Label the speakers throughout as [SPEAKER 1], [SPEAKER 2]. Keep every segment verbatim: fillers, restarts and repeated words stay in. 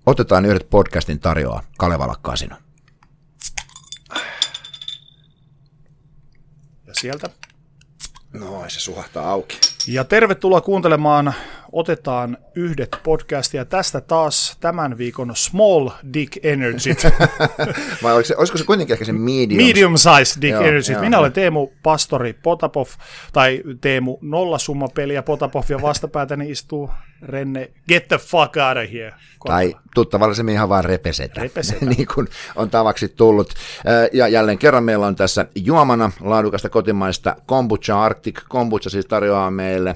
[SPEAKER 1] Otetaan yhdet podcastin tarjoaa Kalevala Casino.
[SPEAKER 2] Ja sieltä.
[SPEAKER 1] Noin, se suhahtaa auki.
[SPEAKER 2] Ja tervetuloa kuuntelemaan Otetaan yhdet podcastia. Tästä taas tämän viikon Small Dick Energy.
[SPEAKER 1] Vai olisiko se, olisiko se kuitenkin ehkä se medium?
[SPEAKER 2] Medium size Dick
[SPEAKER 1] joo,
[SPEAKER 2] Energy.
[SPEAKER 1] Joo,
[SPEAKER 2] Minä
[SPEAKER 1] joo.
[SPEAKER 2] olen Teemu Pastori Potapov, tai Teemu Nollasummapeli ja Potapov, ja vastapäätäni istuu Renne Get the fuck out of here.
[SPEAKER 1] Tai tuttavallisemmin ihan vaan repesetä,
[SPEAKER 2] Repesetä.
[SPEAKER 1] niin kuin on tavaksi tullut. Ja jälleen kerran meillä on tässä juomana laadukasta kotimaista kombucha. Arctic Kombucha siis tarjoaa meille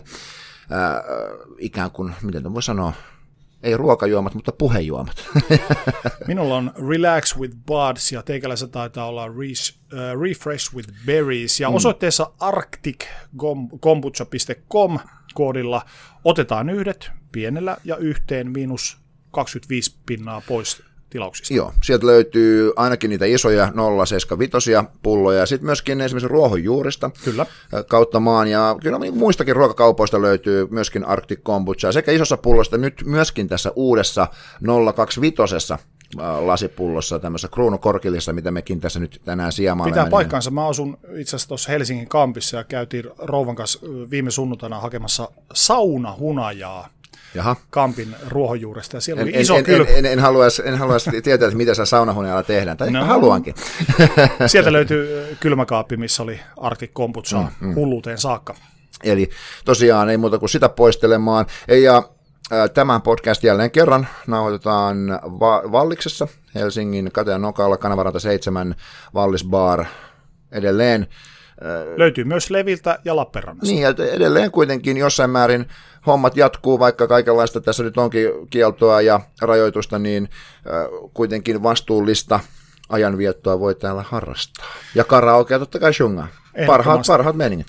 [SPEAKER 1] äh, ikään kuin, miten voi sanoa, ei ruokajuomat, mutta puhejuomat.
[SPEAKER 2] Minulla on Relax with Buds ja teikäläisessä taitaa olla re- uh, Refresh with Berries ja mm. osoitteessa arctic kombucha piste com koodilla otetaan yhdet pienellä ja yhteen miinus kaksikymmentäviisi pinnaa pois tilauksista.
[SPEAKER 1] Joo, sieltä löytyy ainakin niitä isoja nolla seitsemänkymmentäviisi pulloja ja sitten myöskin esimerkiksi ruohonjuurista
[SPEAKER 2] Kyllä.
[SPEAKER 1] kautta maan ja kyllä muistakin ruokakaupoista löytyy myöskin Arctic Kombucha sekä isossa pullosta nyt myöskin tässä uudessa nolla kaksikymmentäviisi lasipullossa, tämmöisessä kruunukorkilissa, mitä mekin tässä nyt tänään siemaamme.
[SPEAKER 2] Pitää paikkaansa. Mä asun itse asiassa tuossa Helsingin kampissa ja käytiin rouvan kanssa viime sunnuntaina hakemassa saunahunajaa.
[SPEAKER 1] Jaha.
[SPEAKER 2] Kampin ruohonjuuresta, ja siellä
[SPEAKER 1] en,
[SPEAKER 2] oli iso
[SPEAKER 1] en,
[SPEAKER 2] kylmä.
[SPEAKER 1] En, en, en, haluaisi, en haluaisi tietää, että mitä se saunahunajalla tehdään, tai no. haluankin.
[SPEAKER 2] Sieltä löytyy kylmäkaappi, missä oli Arctic Kombuchaa mm, mm. hulluuteen saakka.
[SPEAKER 1] Eli tosiaan ei muuta kuin sitä poistelemaan. Ja äh, tämän podcast jälleen kerran nauhoitetaan Va- Valliksessa, Helsingin Katean nokalla, Kanavaranta seitsemän, Vallis Bar edelleen.
[SPEAKER 2] Löytyy myös Leviltä ja Lappeenrannasta.
[SPEAKER 1] Niin, ja edelleen kuitenkin jossain määrin hommat jatkuu, vaikka kaikenlaista tässä nyt onkin kieltoa ja rajoitusta, niin äh, kuitenkin vastuullista ajanviettoa voi täällä harrastaa. Ja karaokea totta kai shungaa. Parhaat, parhaat meiningit.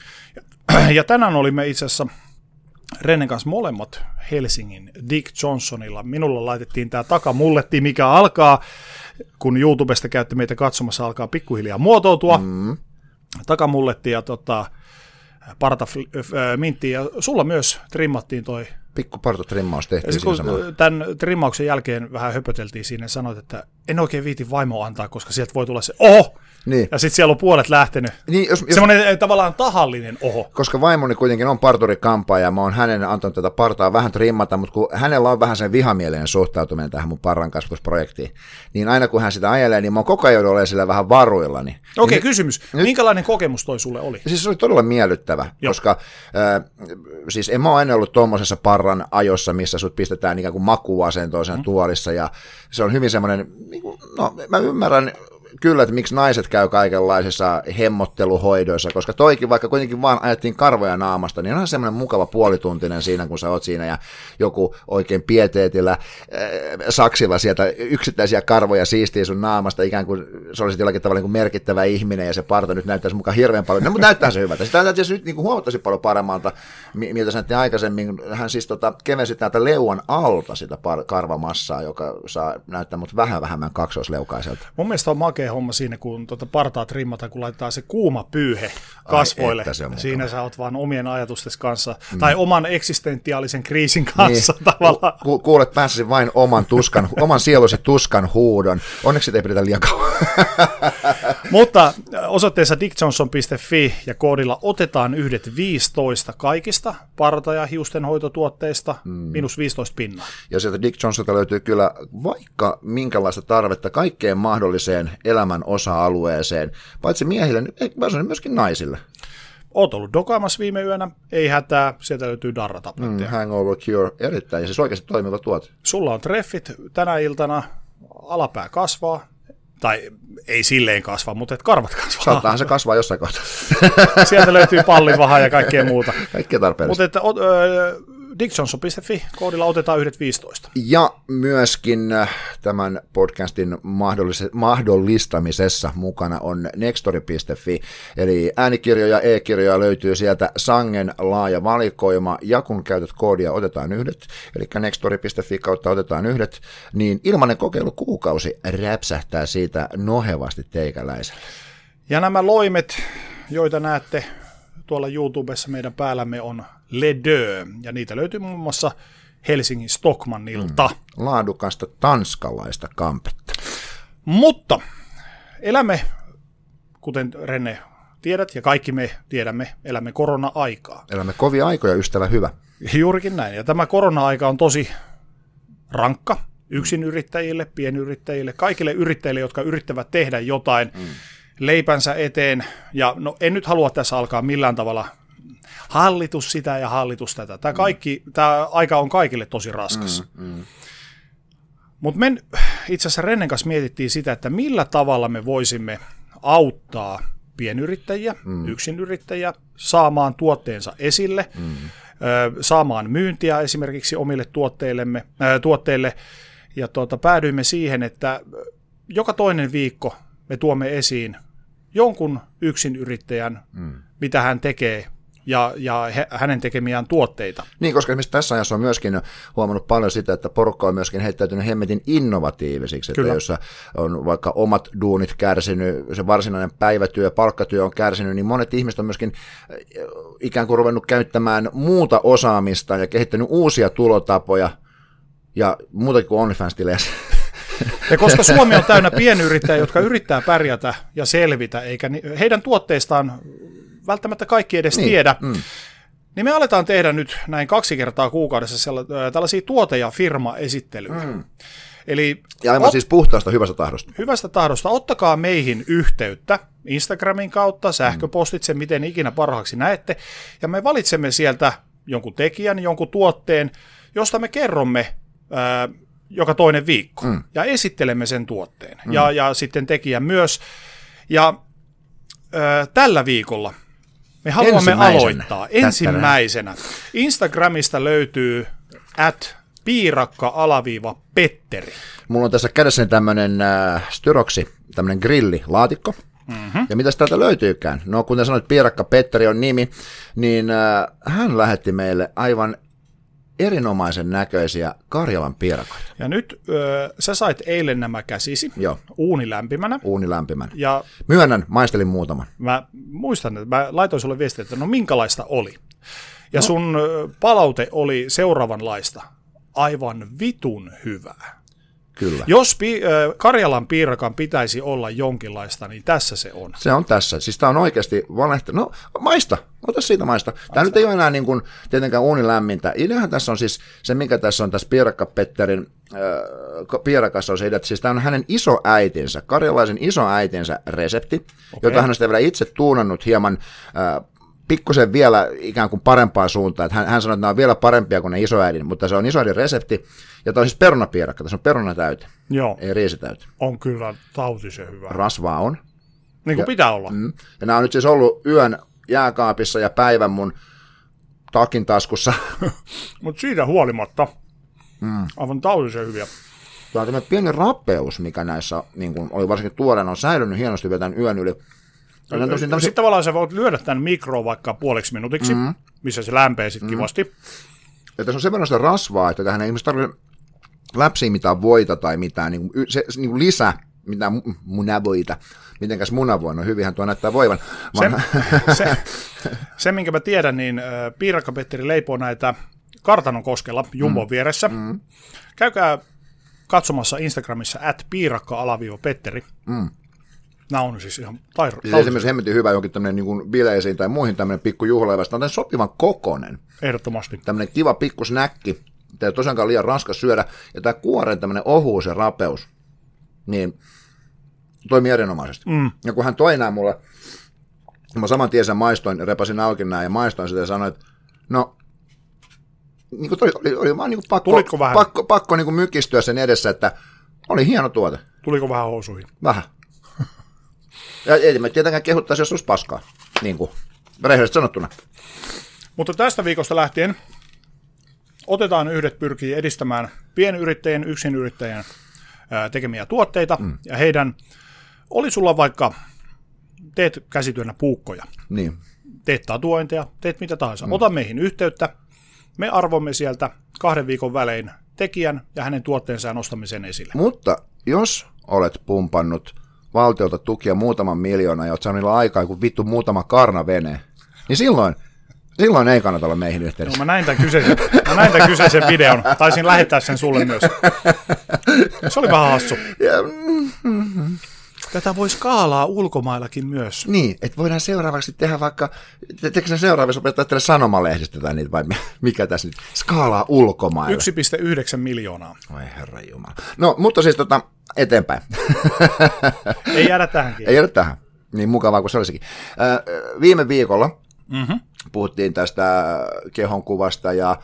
[SPEAKER 2] Ja tänään olimme itse asiassa Rennen kanssa molemmat Helsingin Dick Johnsonilla. Minulla laitettiin tämä takamulletti, mikä alkaa, kun YouTubesta käytte meitä katsomassa, alkaa pikkuhiljaa muotoutua. Mm. Takamulletti ja tota, parta äh, mintti, ja sulla myös trimmattiin toi.
[SPEAKER 1] Pikku partotrimmaus tehtiin siinä samalla.
[SPEAKER 2] Tämän trimmauksen jälkeen vähän höpöteltiin siinä ja sanoit, että en oikein viiti vaimoa antaa, koska sieltä voi tulla se oho,
[SPEAKER 1] niin.
[SPEAKER 2] Ja sitten siellä on puolet lähtenyt.
[SPEAKER 1] Niin, jos, jos,
[SPEAKER 2] semmoinen tavallaan tahallinen oho.
[SPEAKER 1] Koska vaimoni kuitenkin on parturikampaaja ja mä oon hänen antanut tätä partaa vähän trimmata, mutta kun hänellä on vähän sen vihamielinen suhtautuminen tähän mun parran kasvatusprojektiin, niin aina kun hän sitä ajelee, niin mä oon koko ajan olemaan sillä vähän varuillani.
[SPEAKER 2] Okei, okay,
[SPEAKER 1] niin,
[SPEAKER 2] kysymys. Nyt, minkälainen kokemus toi sulle oli?
[SPEAKER 1] Siis se oli todella miellyttävä, Joo. koska äh, siis en mä ole aina ollut tuommoisessa parran ajossa, missä sut pistetään ikään kuin makuuasentoon sen mm. tuolissa, ja se on hyvin semmoinen, no mä ymmärrän, kyllä, että miksi naiset käy kaikenlaisissa hemmotteluhoidoissa, koska toikin, vaikka kuitenkin vaan ajettiin karvoja naamasta, niin on semmoinen mukava puolituntinen siinä, kun sä oot siinä ja joku oikein pieteetillä äh, saksilla sieltä yksittäisiä karvoja siistii sun naamasta, ikään kuin se olisi jollakin tavalla niin kuin merkittävä ihminen ja se parta nyt näyttäisi mukaan hirveän paljon. No, mutta näyttää se hyvältä. Sitä näyttää nyt niin kuin huomattavasti paljon paremmalta, miltä sä näytti aikaisemmin. Hän siis tota, kevensi täältä leuan alta sitä par- karvamassaa, joka saa näyttää mut vähän vähemmän kaksoisleukaiselta.
[SPEAKER 2] Mun mielestä on makea homma siinä, kun tuota partaa trimmataan, kun laitetaan se kuuma pyyhe kasvoille. Ai, siinä sä oot vaan omien ajatustesi kanssa, mm. tai oman eksistentiaalisen kriisin kanssa niin. tavallaan.
[SPEAKER 1] Ku, kuulet päässäsi vain oman, tuskan, oman sielusi tuskan huudon. Onneksi sitä ei pidetä liian kauan.
[SPEAKER 2] Mutta osoitteessa dick johnson piste fi ja koodilla otetaan yhdet viisitoista kaikista parta- ja hiustenhoitotuotteista, mm. miinus viisitoista pinnaa.
[SPEAKER 1] Ja sieltä Dick Johnsonilta löytyy kyllä vaikka minkälaista tarvetta kaikkeen mahdolliseen elämän osa-alueeseen, paitsi miehille, niin myöskin naisille.
[SPEAKER 2] Oot ollut dokaamassa viime yönä, ei hätää, sieltä löytyy darratabletteja.
[SPEAKER 1] Mm, hangover Cure, erittäin, ja siis oikeasti toimiva tuote.
[SPEAKER 2] Sulla on treffit tänä iltana, alapää kasvaa, tai ei silleen kasva, mutta et karvat kasvaa.
[SPEAKER 1] Saattaahan se kasvaa jossain kohtaa.
[SPEAKER 2] Sieltä löytyy pallivahaa ja kaikkea muuta.
[SPEAKER 1] Kaikkea tarpeellista.
[SPEAKER 2] Mutta että äh, dick johnson piste fi, koodilla otetaan yhdet viisitoista.
[SPEAKER 1] Ja myöskin tämän podcastin mahdollistamisessa mukana on nextory piste fi, eli äänikirjoja, e-kirjoja löytyy sieltä sangen laaja valikoima, ja kun käytät koodia otetaan yhdet, eli nextory piste fi kautta otetaan yhdet, niin ilmainen kokeilukuukausi räpsähtää siitä nohevasti teikäläiselle.
[SPEAKER 2] Ja nämä loimet, joita näette tuolla YouTubessa meidän päällämme, on Le Deux, ja niitä löytyy muun muassa Helsingin Stockmannilta.
[SPEAKER 1] Mm. Laadukasta tanskalaista kampetta.
[SPEAKER 2] Mutta elämme, kuten Renne tiedät ja kaikki me tiedämme, elämme korona-aikaa.
[SPEAKER 1] Elämme kovia aikoja, ystävä hyvä.
[SPEAKER 2] Juurikin näin. Ja tämä korona-aika on tosi rankka yksinyrittäjille, pienyrittäjille, kaikille yrittäjille, jotka yrittävät tehdä jotain mm. leipänsä eteen. Ja no, en nyt halua tässä alkaa millään tavalla hallitus sitä ja hallitus tätä. Tämä, kaikki, mm. tämä aika on kaikille tosi raskas. Mm, mm. Mutta me itse asiassa Rennen kanssa mietittiin sitä, että millä tavalla me voisimme auttaa pienyrittäjiä, mm. yksinyrittäjiä saamaan tuotteensa esille, mm. saamaan myyntiä esimerkiksi omille tuotteillemme, äh, tuotteille. Ja tuota, päädyimme siihen, että joka toinen viikko me tuomme esiin jonkun yksinyrittäjän, mm. mitä hän tekee, ja, ja he, hänen tekemiään tuotteita.
[SPEAKER 1] Niin, koska esimerkiksi tässä ajassa on myöskin huomannut paljon sitä, että porukka on myöskin heittäytynyt hemmetin innovatiivisiksi, että Kyllä. jossa on vaikka omat duunit kärsinyt, se varsinainen päivätyö, palkkatyö on kärsinyt, niin monet ihmiset on myöskin ikään kuin ruvennut käyttämään muuta osaamista ja kehittänyt uusia tulotapoja ja muutakin kuin OnlyFans-tilejä.
[SPEAKER 2] Ja koska Suomi on täynnä pienyrittäjiä, jotka yrittää pärjätä ja selvitä, eikä heidän tuotteistaan välttämättä kaikki edes niin, tiedä, mm. niin me aletaan tehdä nyt näin kaksi kertaa kuukaudessa tällaisia tuote- ja firma-esittelyjä. Mm. Eli
[SPEAKER 1] ja aivan ot- siis puhtaasta hyvästä tahdosta.
[SPEAKER 2] Hyvästä tahdosta. Ottakaa meihin yhteyttä Instagramin kautta, sähköpostitse, mm. miten ikinä parhaaksi näette, ja me valitsemme sieltä jonkun tekijän, jonkun tuotteen, josta me kerromme ää, joka toinen viikko, mm. ja esittelemme sen tuotteen, mm. ja, ja sitten tekijän myös. Ja ää, tällä viikolla me haluamme aloittaa ensimmäisenä. Instagramista löytyy at piirakka-petteri.
[SPEAKER 1] Mulla on tässä kädessäni tämmöinen äh, Styroksi, tämmöinen grillilaatikko. Mm-hmm. Ja mitäs täältä löytyykään? No kuten sanoit, Piirakka Petteri on nimi, niin äh, hän lähetti meille aivan erinomaisen näköisiä Karjalan piirakoita.
[SPEAKER 2] Ja nyt äh, sä sait eilen nämä käsisi,
[SPEAKER 1] Joo.
[SPEAKER 2] uunilämpimänä.
[SPEAKER 1] Uunilämpimänä.
[SPEAKER 2] Ja
[SPEAKER 1] myönnän, maistelin muutaman.
[SPEAKER 2] Mä muistan, että mä laitoin sulle viestiä, että no minkälaista oli. Ja no. sun palaute oli seuraavanlaista. Aivan vitun hyvää.
[SPEAKER 1] Kyllä.
[SPEAKER 2] Jos pi- Karjalan piirakan pitäisi olla jonkinlaista, niin tässä se on.
[SPEAKER 1] Se on tässä. Siis tämä on oikeasti valehti. No maista, ota siitä maista. Tämä maista. Nyt ei ole enää niin kuin, tietenkään uunilämmintä. Ideahan tässä on siis se, mikä tässä on tässä Piirakka Petterin äh, piirakassa on se idea, että siis tämä on hänen isoäitinsä, karjalaisen isoäitinsä resepti, okay. jota hän on sitten vielä itse tuunannut hieman äh, pikkusen vielä ikään kuin parempaan suuntaan. Hän, hän sanoi, että nämä on vielä parempia kuin ne isoäidin, mutta se on isoäidin resepti. Ja tämä on siis perunapiirakka, tässä on perunatäyte,
[SPEAKER 2] Joo.
[SPEAKER 1] ei riisitäyte.
[SPEAKER 2] On kyllä tautisen hyvä.
[SPEAKER 1] Rasvaa on.
[SPEAKER 2] Niin kuin ja, pitää olla.
[SPEAKER 1] Mm, ja nämä on nyt siis ollut yön jääkaapissa ja päivän mun takin taskussa.
[SPEAKER 2] Mutta siitä huolimatta, mm. aivan tautisen hyviä.
[SPEAKER 1] Tämä on tämmöinen pieni rapeus, mikä näissä niin kuin oli varsinkin tuoreena, on säilynyt hienosti vielä tämän yön yli.
[SPEAKER 2] Sitten tämmöisiä... tavallaan sä voit lyödä tämän mikroon vaikka puoleksi minuutiksi, mm-hmm. missä se lämpee sitten mm-hmm. kivasti.
[SPEAKER 1] Ja tässä on sen verran sitä rasvaa, että tähän ei ihmiset tarvitse läpsiä mitään voita tai mitään niin kuin, se, niin kuin lisä, mitään munavoita. Mitenkäs munavoin, no hyvinhän tuo näyttää voivan.
[SPEAKER 2] Vaan... Se, se, se, minkä mä tiedän, niin Piirakka Petteri leipoo näitä Kartanonkoskella Jumbon mm. vieressä. Mm. Käykää katsomassa Instagramissa at piirakka-petteri. Mm. Nämä on siis ihan tairo.
[SPEAKER 1] Siis esimerkiksi hemmetin hyvä jonkin tämmöinen niin bileisiin tai muihin tämmöinen pikku juhlaleivästä. Tämä on sopivan kokonen.
[SPEAKER 2] Ehdottomasti.
[SPEAKER 1] Tämmöinen kiva pikku snäkki. Tämä ei tosiaankaan liian raskas syödä. Ja tämä kuoren tämmöinen ohuus ja rapeus, niin toimii erinomaisesti. Mm. Ja kun hän toi nämä mulle, mä saman tien sen maistoin, repasin auki nämä ja maistoin sitä ja sanoin, että no, niin kuin toi, oli, oli vaan niin kuin pakko, pakko, pakko niin kuin mykistyä sen edessä, että oli hieno tuote.
[SPEAKER 2] Tuliko vähän housuihin?
[SPEAKER 1] Vähän. Ja ei me tietenkään kehuttaisi, jos olisi paskaa, niin kuin rehellisesti sanottuna.
[SPEAKER 2] Mutta tästä viikosta lähtien otetaan yhdet pyrkii edistämään pienyrittäjien, yksinyrittäjien tekemiä tuotteita, mm. ja heidän, oli sulla vaikka, teet käsityönä puukkoja,
[SPEAKER 1] niin.
[SPEAKER 2] teet tatuointeja, teet mitä tahansa, mm. ota meihin yhteyttä, me arvomme sieltä kahden viikon välein tekijän ja hänen tuotteensa ja nostamisen esille.
[SPEAKER 1] Mutta jos olet pumpannut valtiolta tukia muutaman miljoonaa ja olet saanut niillä aikaa kuin vittu muutama karnavene, niin silloin Silloin ei kannata olla meihin yhteydessä.
[SPEAKER 2] No, mä näin tämän kyseisen, mä näin tämän kyseisen videon. Taisin lähettää sen sulle myös. Se oli vähän hassu.
[SPEAKER 1] Ja, mm-hmm.
[SPEAKER 2] Tätä voi skaalaa ulkomaillakin myös.
[SPEAKER 1] Niin, että voidaan seuraavaksi tehdä vaikka, teekö sen seuraavaksi opettaa teille sanomalehdistä tai niitä, vai mikä tässä nyt, skaalaa ulkomailla.
[SPEAKER 2] yksi pilkku yhdeksän miljoonaa.
[SPEAKER 1] Oi herra jumala. No, mutta siis tota, eteenpäin.
[SPEAKER 2] Ei jäädä tähänkin.
[SPEAKER 1] Ei jäädä tähän. Niin mukavaa kuin se olisikin. Äh, viime viikolla
[SPEAKER 2] mm-hmm. puhuttiin
[SPEAKER 1] tästä kehonkuvasta ja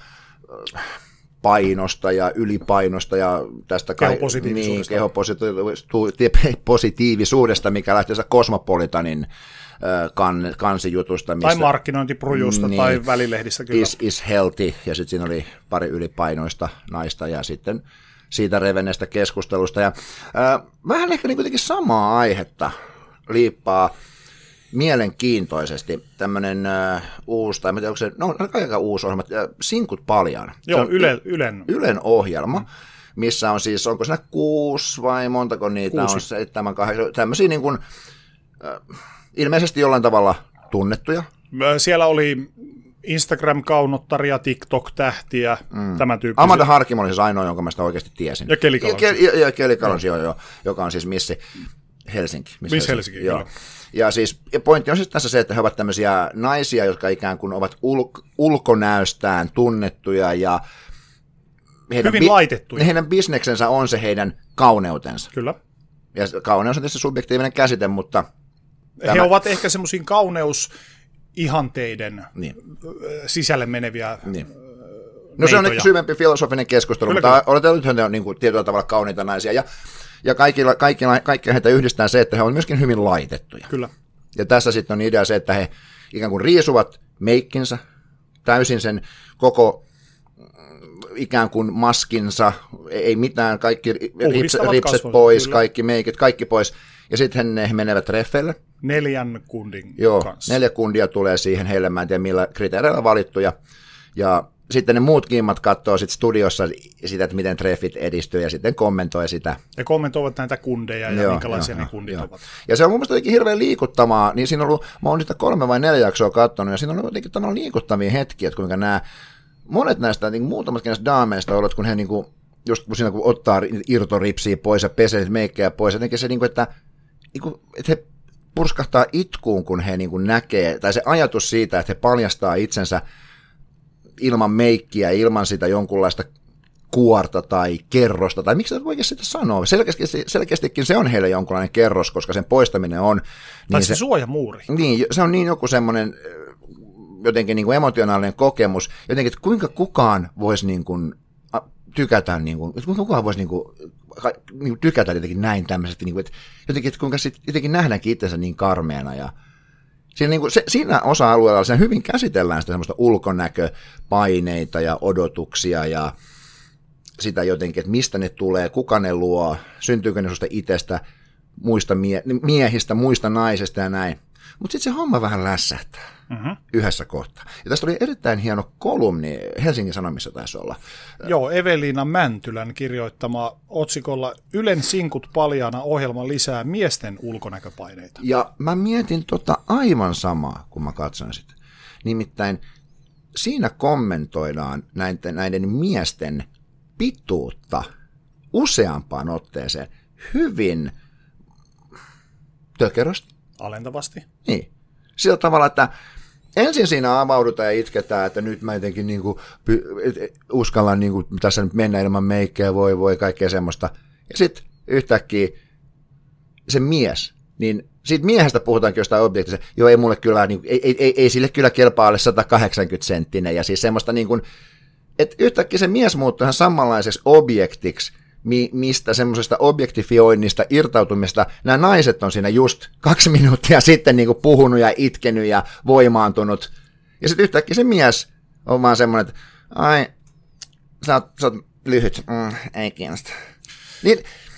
[SPEAKER 1] painosta ja ylipainosta ja tästä
[SPEAKER 2] kehopositiivisuudesta,
[SPEAKER 1] niin, kehopositiivisuudesta, mikä lähtee Cosmopolitanin kan, kansijutusta.
[SPEAKER 2] Missä, tai markkinointiprujusta niin, tai välilehdistä kyllä.
[SPEAKER 1] Is, is healthy, ja sitten siinä oli pari ylipainoista naista ja sitten siitä revenneestä keskustelusta. Ja, äh, vähän ehkä niin kuitenkin samaa aihetta liippaa mielenkiintoisesti tämmöinen äh, uusi, tai en tiedä, onko se, no aika uusi ohjelma, äh, Sinkut paljana.
[SPEAKER 2] Joo, Yle, Ylen.
[SPEAKER 1] Ylen ohjelma, missä on siis, onko siinä kuusi vai montako niitä
[SPEAKER 2] kuusi.
[SPEAKER 1] On, seitsemän, kahdeksan, tämmöisiä niin kuin, äh, ilmeisesti jollain tavalla tunnettuja.
[SPEAKER 2] Siellä oli Instagram-kaunottaria, TikTok-tähtiä, mm. tämän tyyppisiä.
[SPEAKER 1] Amanda Harkimo oli siis ainoa, jonka mä sitä oikeasti tiesin.
[SPEAKER 2] Ja Kelly Kalonsi.
[SPEAKER 1] Ja, ja, ja Kelly Kalonsi, joo, joo, joka on siis Missi Helsinki.
[SPEAKER 2] Miss Helsinki, Helsinki
[SPEAKER 1] joo. Ja siis ja pointti on siis tässä se, että he ovat tämmöisiä naisia, jotka ikään kuin ovat ulk- ulkonäöstään tunnettuja ja heidän
[SPEAKER 2] hyvin bi- laitettuja.
[SPEAKER 1] Heidän bisneksensä on se heidän kauneutensa.
[SPEAKER 2] Kyllä.
[SPEAKER 1] Ja kauneus on tietysti subjektiivinen käsite, mutta
[SPEAKER 2] he tämä ovat ehkä semmoisia kauneusihanteiden niin. sisälle meneviä niin.
[SPEAKER 1] No se on ehkä syvempi filosofinen keskustelu, kyllä, mutta oletellaan, että he on niin kuin tietyllä tavalla kauniita naisia ja Ja kaikilla, kaikilla, kaikilla heitä yhdistää se, että he ovat myöskin hyvin laitettuja.
[SPEAKER 2] Kyllä.
[SPEAKER 1] Ja tässä sitten on idea se, että he ikään kuin riisuvat meikkinsä, täysin sen koko ikään kuin maskinsa, ei mitään, kaikki rips, ripset kasvot, pois, kyllä. Kaikki meikit, kaikki pois. Ja sitten he menevät treffeille.
[SPEAKER 2] Neljän kundin
[SPEAKER 1] Joo,
[SPEAKER 2] kanssa.
[SPEAKER 1] neljä kundia tulee siihen heille, mä en tiedä millä kriteereillä valittuja. Ja sitten ne muut kimmat katsoo sit studiossa sitä, että miten treffit edistyy ja sitten kommentoi sitä.
[SPEAKER 2] Ja kommentoivat näitä kundeja ja joo, minkälaisia joo, ne kundit joo. ovat.
[SPEAKER 1] Ja se on mun mielestä jotenkin hirveän liikuttavaa, niin siinä on ollut, mä oon niitä kolme vai neljä jaksoa katsonut, ja siinä on ollut jotenkin tavallaan liikuttavia hetkiä, että kuinka nämä, monet näistä, niin muutamatkin näistä daameista on ollut, kun he niinku, just siinä kun ottaa irtoripsiä pois ja pesee meikkejä pois, jotenkin se, niinku, että, niinku, että he purskahtaa itkuun, kun he niinku näkee, tai se ajatus siitä, että he paljastaa itsensä ilman meikkiä, ilman sitä jonkunlaista kuorta tai kerrosta, tai miksi sitä voikin sitä sanoa? Selkeästi, selkeästikin se on heille jonkunlainen kerros, koska sen poistaminen on...
[SPEAKER 2] Tai
[SPEAKER 1] niin
[SPEAKER 2] se, se suojamuuri.
[SPEAKER 1] Niin, se on niin joku semmoinen jotenkin niin kuin emotionaalinen kokemus, jotenkin, että kuinka kukaan voisi niin kuin tykätä, niin kuin, että kuinka kukaan voisi niin kuin, niin kuin tykätä jotenkin näin tämmöisesti, niin kuin, että jotenkin, että kuinka sit, jotenkin nähdäänkin itsensä niin karmeana ja Siinä, niin kuin, se, siinä osa-alueella siinä hyvin käsitellään sitä semmoista ulkonäköpaineita ja odotuksia ja sitä jotenkin, että mistä ne tulee, kuka ne luo, syntyykö ne susta itsestä, muista mie- miehistä, muista naisista ja näin. Mutta sitten se homma vähän lässähtää mm-hmm. yhdessä kohtaa. Ja tästä oli erittäin hieno kolumni, Helsingin Sanomissa taisi olla.
[SPEAKER 2] Joo, Eveliina Mäntylän kirjoittama otsikolla Ylen Sinkut paljana ohjelma lisää miesten ulkonäköpaineita.
[SPEAKER 1] Ja mä mietin tota aivan samaa, kun mä katson sitä. Nimittäin siinä kommentoidaan näiden, näiden miesten pituutta useampaan otteeseen hyvin tökerösti.
[SPEAKER 2] Alentavasti.
[SPEAKER 1] Niin. Sillä tavalla, että ensin siinä avaudutaan ja itketään, että nyt mä jotenkin niinku uskallan niinku tässä nyt mennä ilman meikkejä, voi voi, kaikkea semmoista. Ja sitten yhtäkkiä se mies, niin siitä miehestä puhutaankin jostain objektista, joo ei mulle kyllä, niin, ei, ei, ei, ei sille kyllä kelpaa alle sata kahdeksankymmentä senttinen, ja siis semmoista niin kuin, että yhtäkkiä se mies muuttuu ihan samanlaiseksi objektiksi, mistä semmoisesta objektifioinnista, irtautumista, nämä naiset on siinä just kaksi minuuttia sitten niin kuin puhunut ja itkenyt ja voimaantunut. Ja sitten yhtäkkiä se mies on vaan semmoinen, että ai, sä oot, sä oot lyhyt, mm, ei kiinnosta. Niin,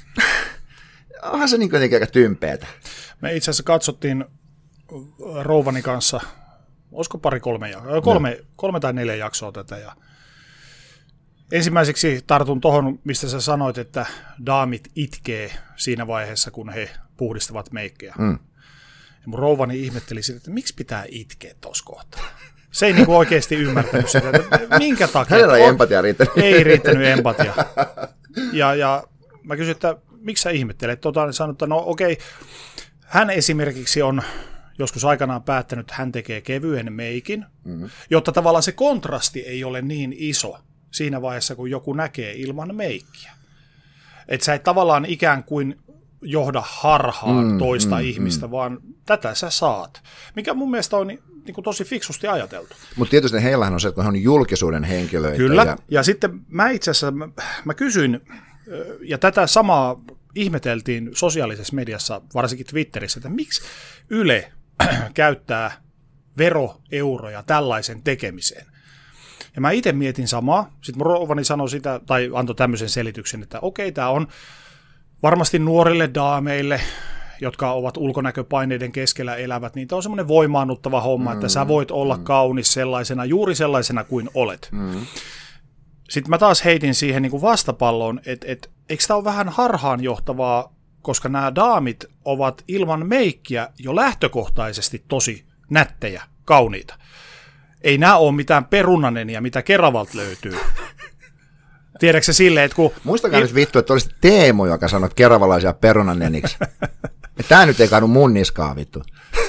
[SPEAKER 1] onhan se niin jotenkin aika tympeätä. Me
[SPEAKER 2] itse asiassa katsottiin rouvani kanssa, olisiko pari kolme, kolme, no. kolme tai neljä jaksoa tätä ja ensimmäiseksi tartun tuohon, mistä sä sanoit, että daamit itkee siinä vaiheessa, kun he puhdistavat meikkejä. Mm. Ja mun rouvani ihmetteli sitä, että miksi pitää itkeä tuossa kohtaa. Se ei niinku oikeasti ymmärtänyt sitä, että minkä takia.
[SPEAKER 1] Hänellä ei empatia riittänyt.
[SPEAKER 2] Ei riittänyt empatia. Ja, ja mä kysyin, että miksi sä ihmettelet? Tota, sanoin, että no okei, hän esimerkiksi on joskus aikanaan päättänyt, että hän tekee kevyen meikin, mm-hmm. jotta tavallaan se kontrasti ei ole niin iso siinä vaiheessa, kun joku näkee ilman meikkiä. Että sä et tavallaan ikään kuin johda harhaan mm, toista mm, ihmistä, mm. vaan tätä sä saat. Mikä mun mielestä on niin, niin kuin tosi fiksusti ajateltu.
[SPEAKER 1] Mutta tietysti heillähän on se, että he on julkisuuden henkilöitä.
[SPEAKER 2] Kyllä, ja, ja sitten mä itse asiassa, mä, mä kysyin, ja tätä samaa ihmeteltiin sosiaalisessa mediassa, varsinkin Twitterissä, että miksi Yle käyttää veroeuroja tällaisen tekemiseen. Ja mä itse mietin samaa. Sitten mun rouvani sanoi sitä, tai antoi tämmöisen selityksen, että okei, tämä on varmasti nuorille daameille, jotka ovat ulkonäköpaineiden keskellä elävät, niin tämä on semmoinen voimaannuttava homma, mm, että sä voit olla mm. kaunis sellaisena, juuri sellaisena kuin olet. Mm. Sitten mä taas heitin siihen niin kuin vastapalloon, että et, eikö tämä ole vähän harhaanjohtavaa, koska nämä daamit ovat ilman meikkiä jo lähtökohtaisesti tosi nättejä, kauniita. Ei nämä ole mitään perunanenia, mitä Keravalta löytyy. Tiedätkö se silleen, että kun...
[SPEAKER 1] Muistakaa il... nyt vittu, että olisi Teemu, joka sanoi keravalaisia perunaneniksi. Tämä nyt ei kaadu mun niskaa vittu.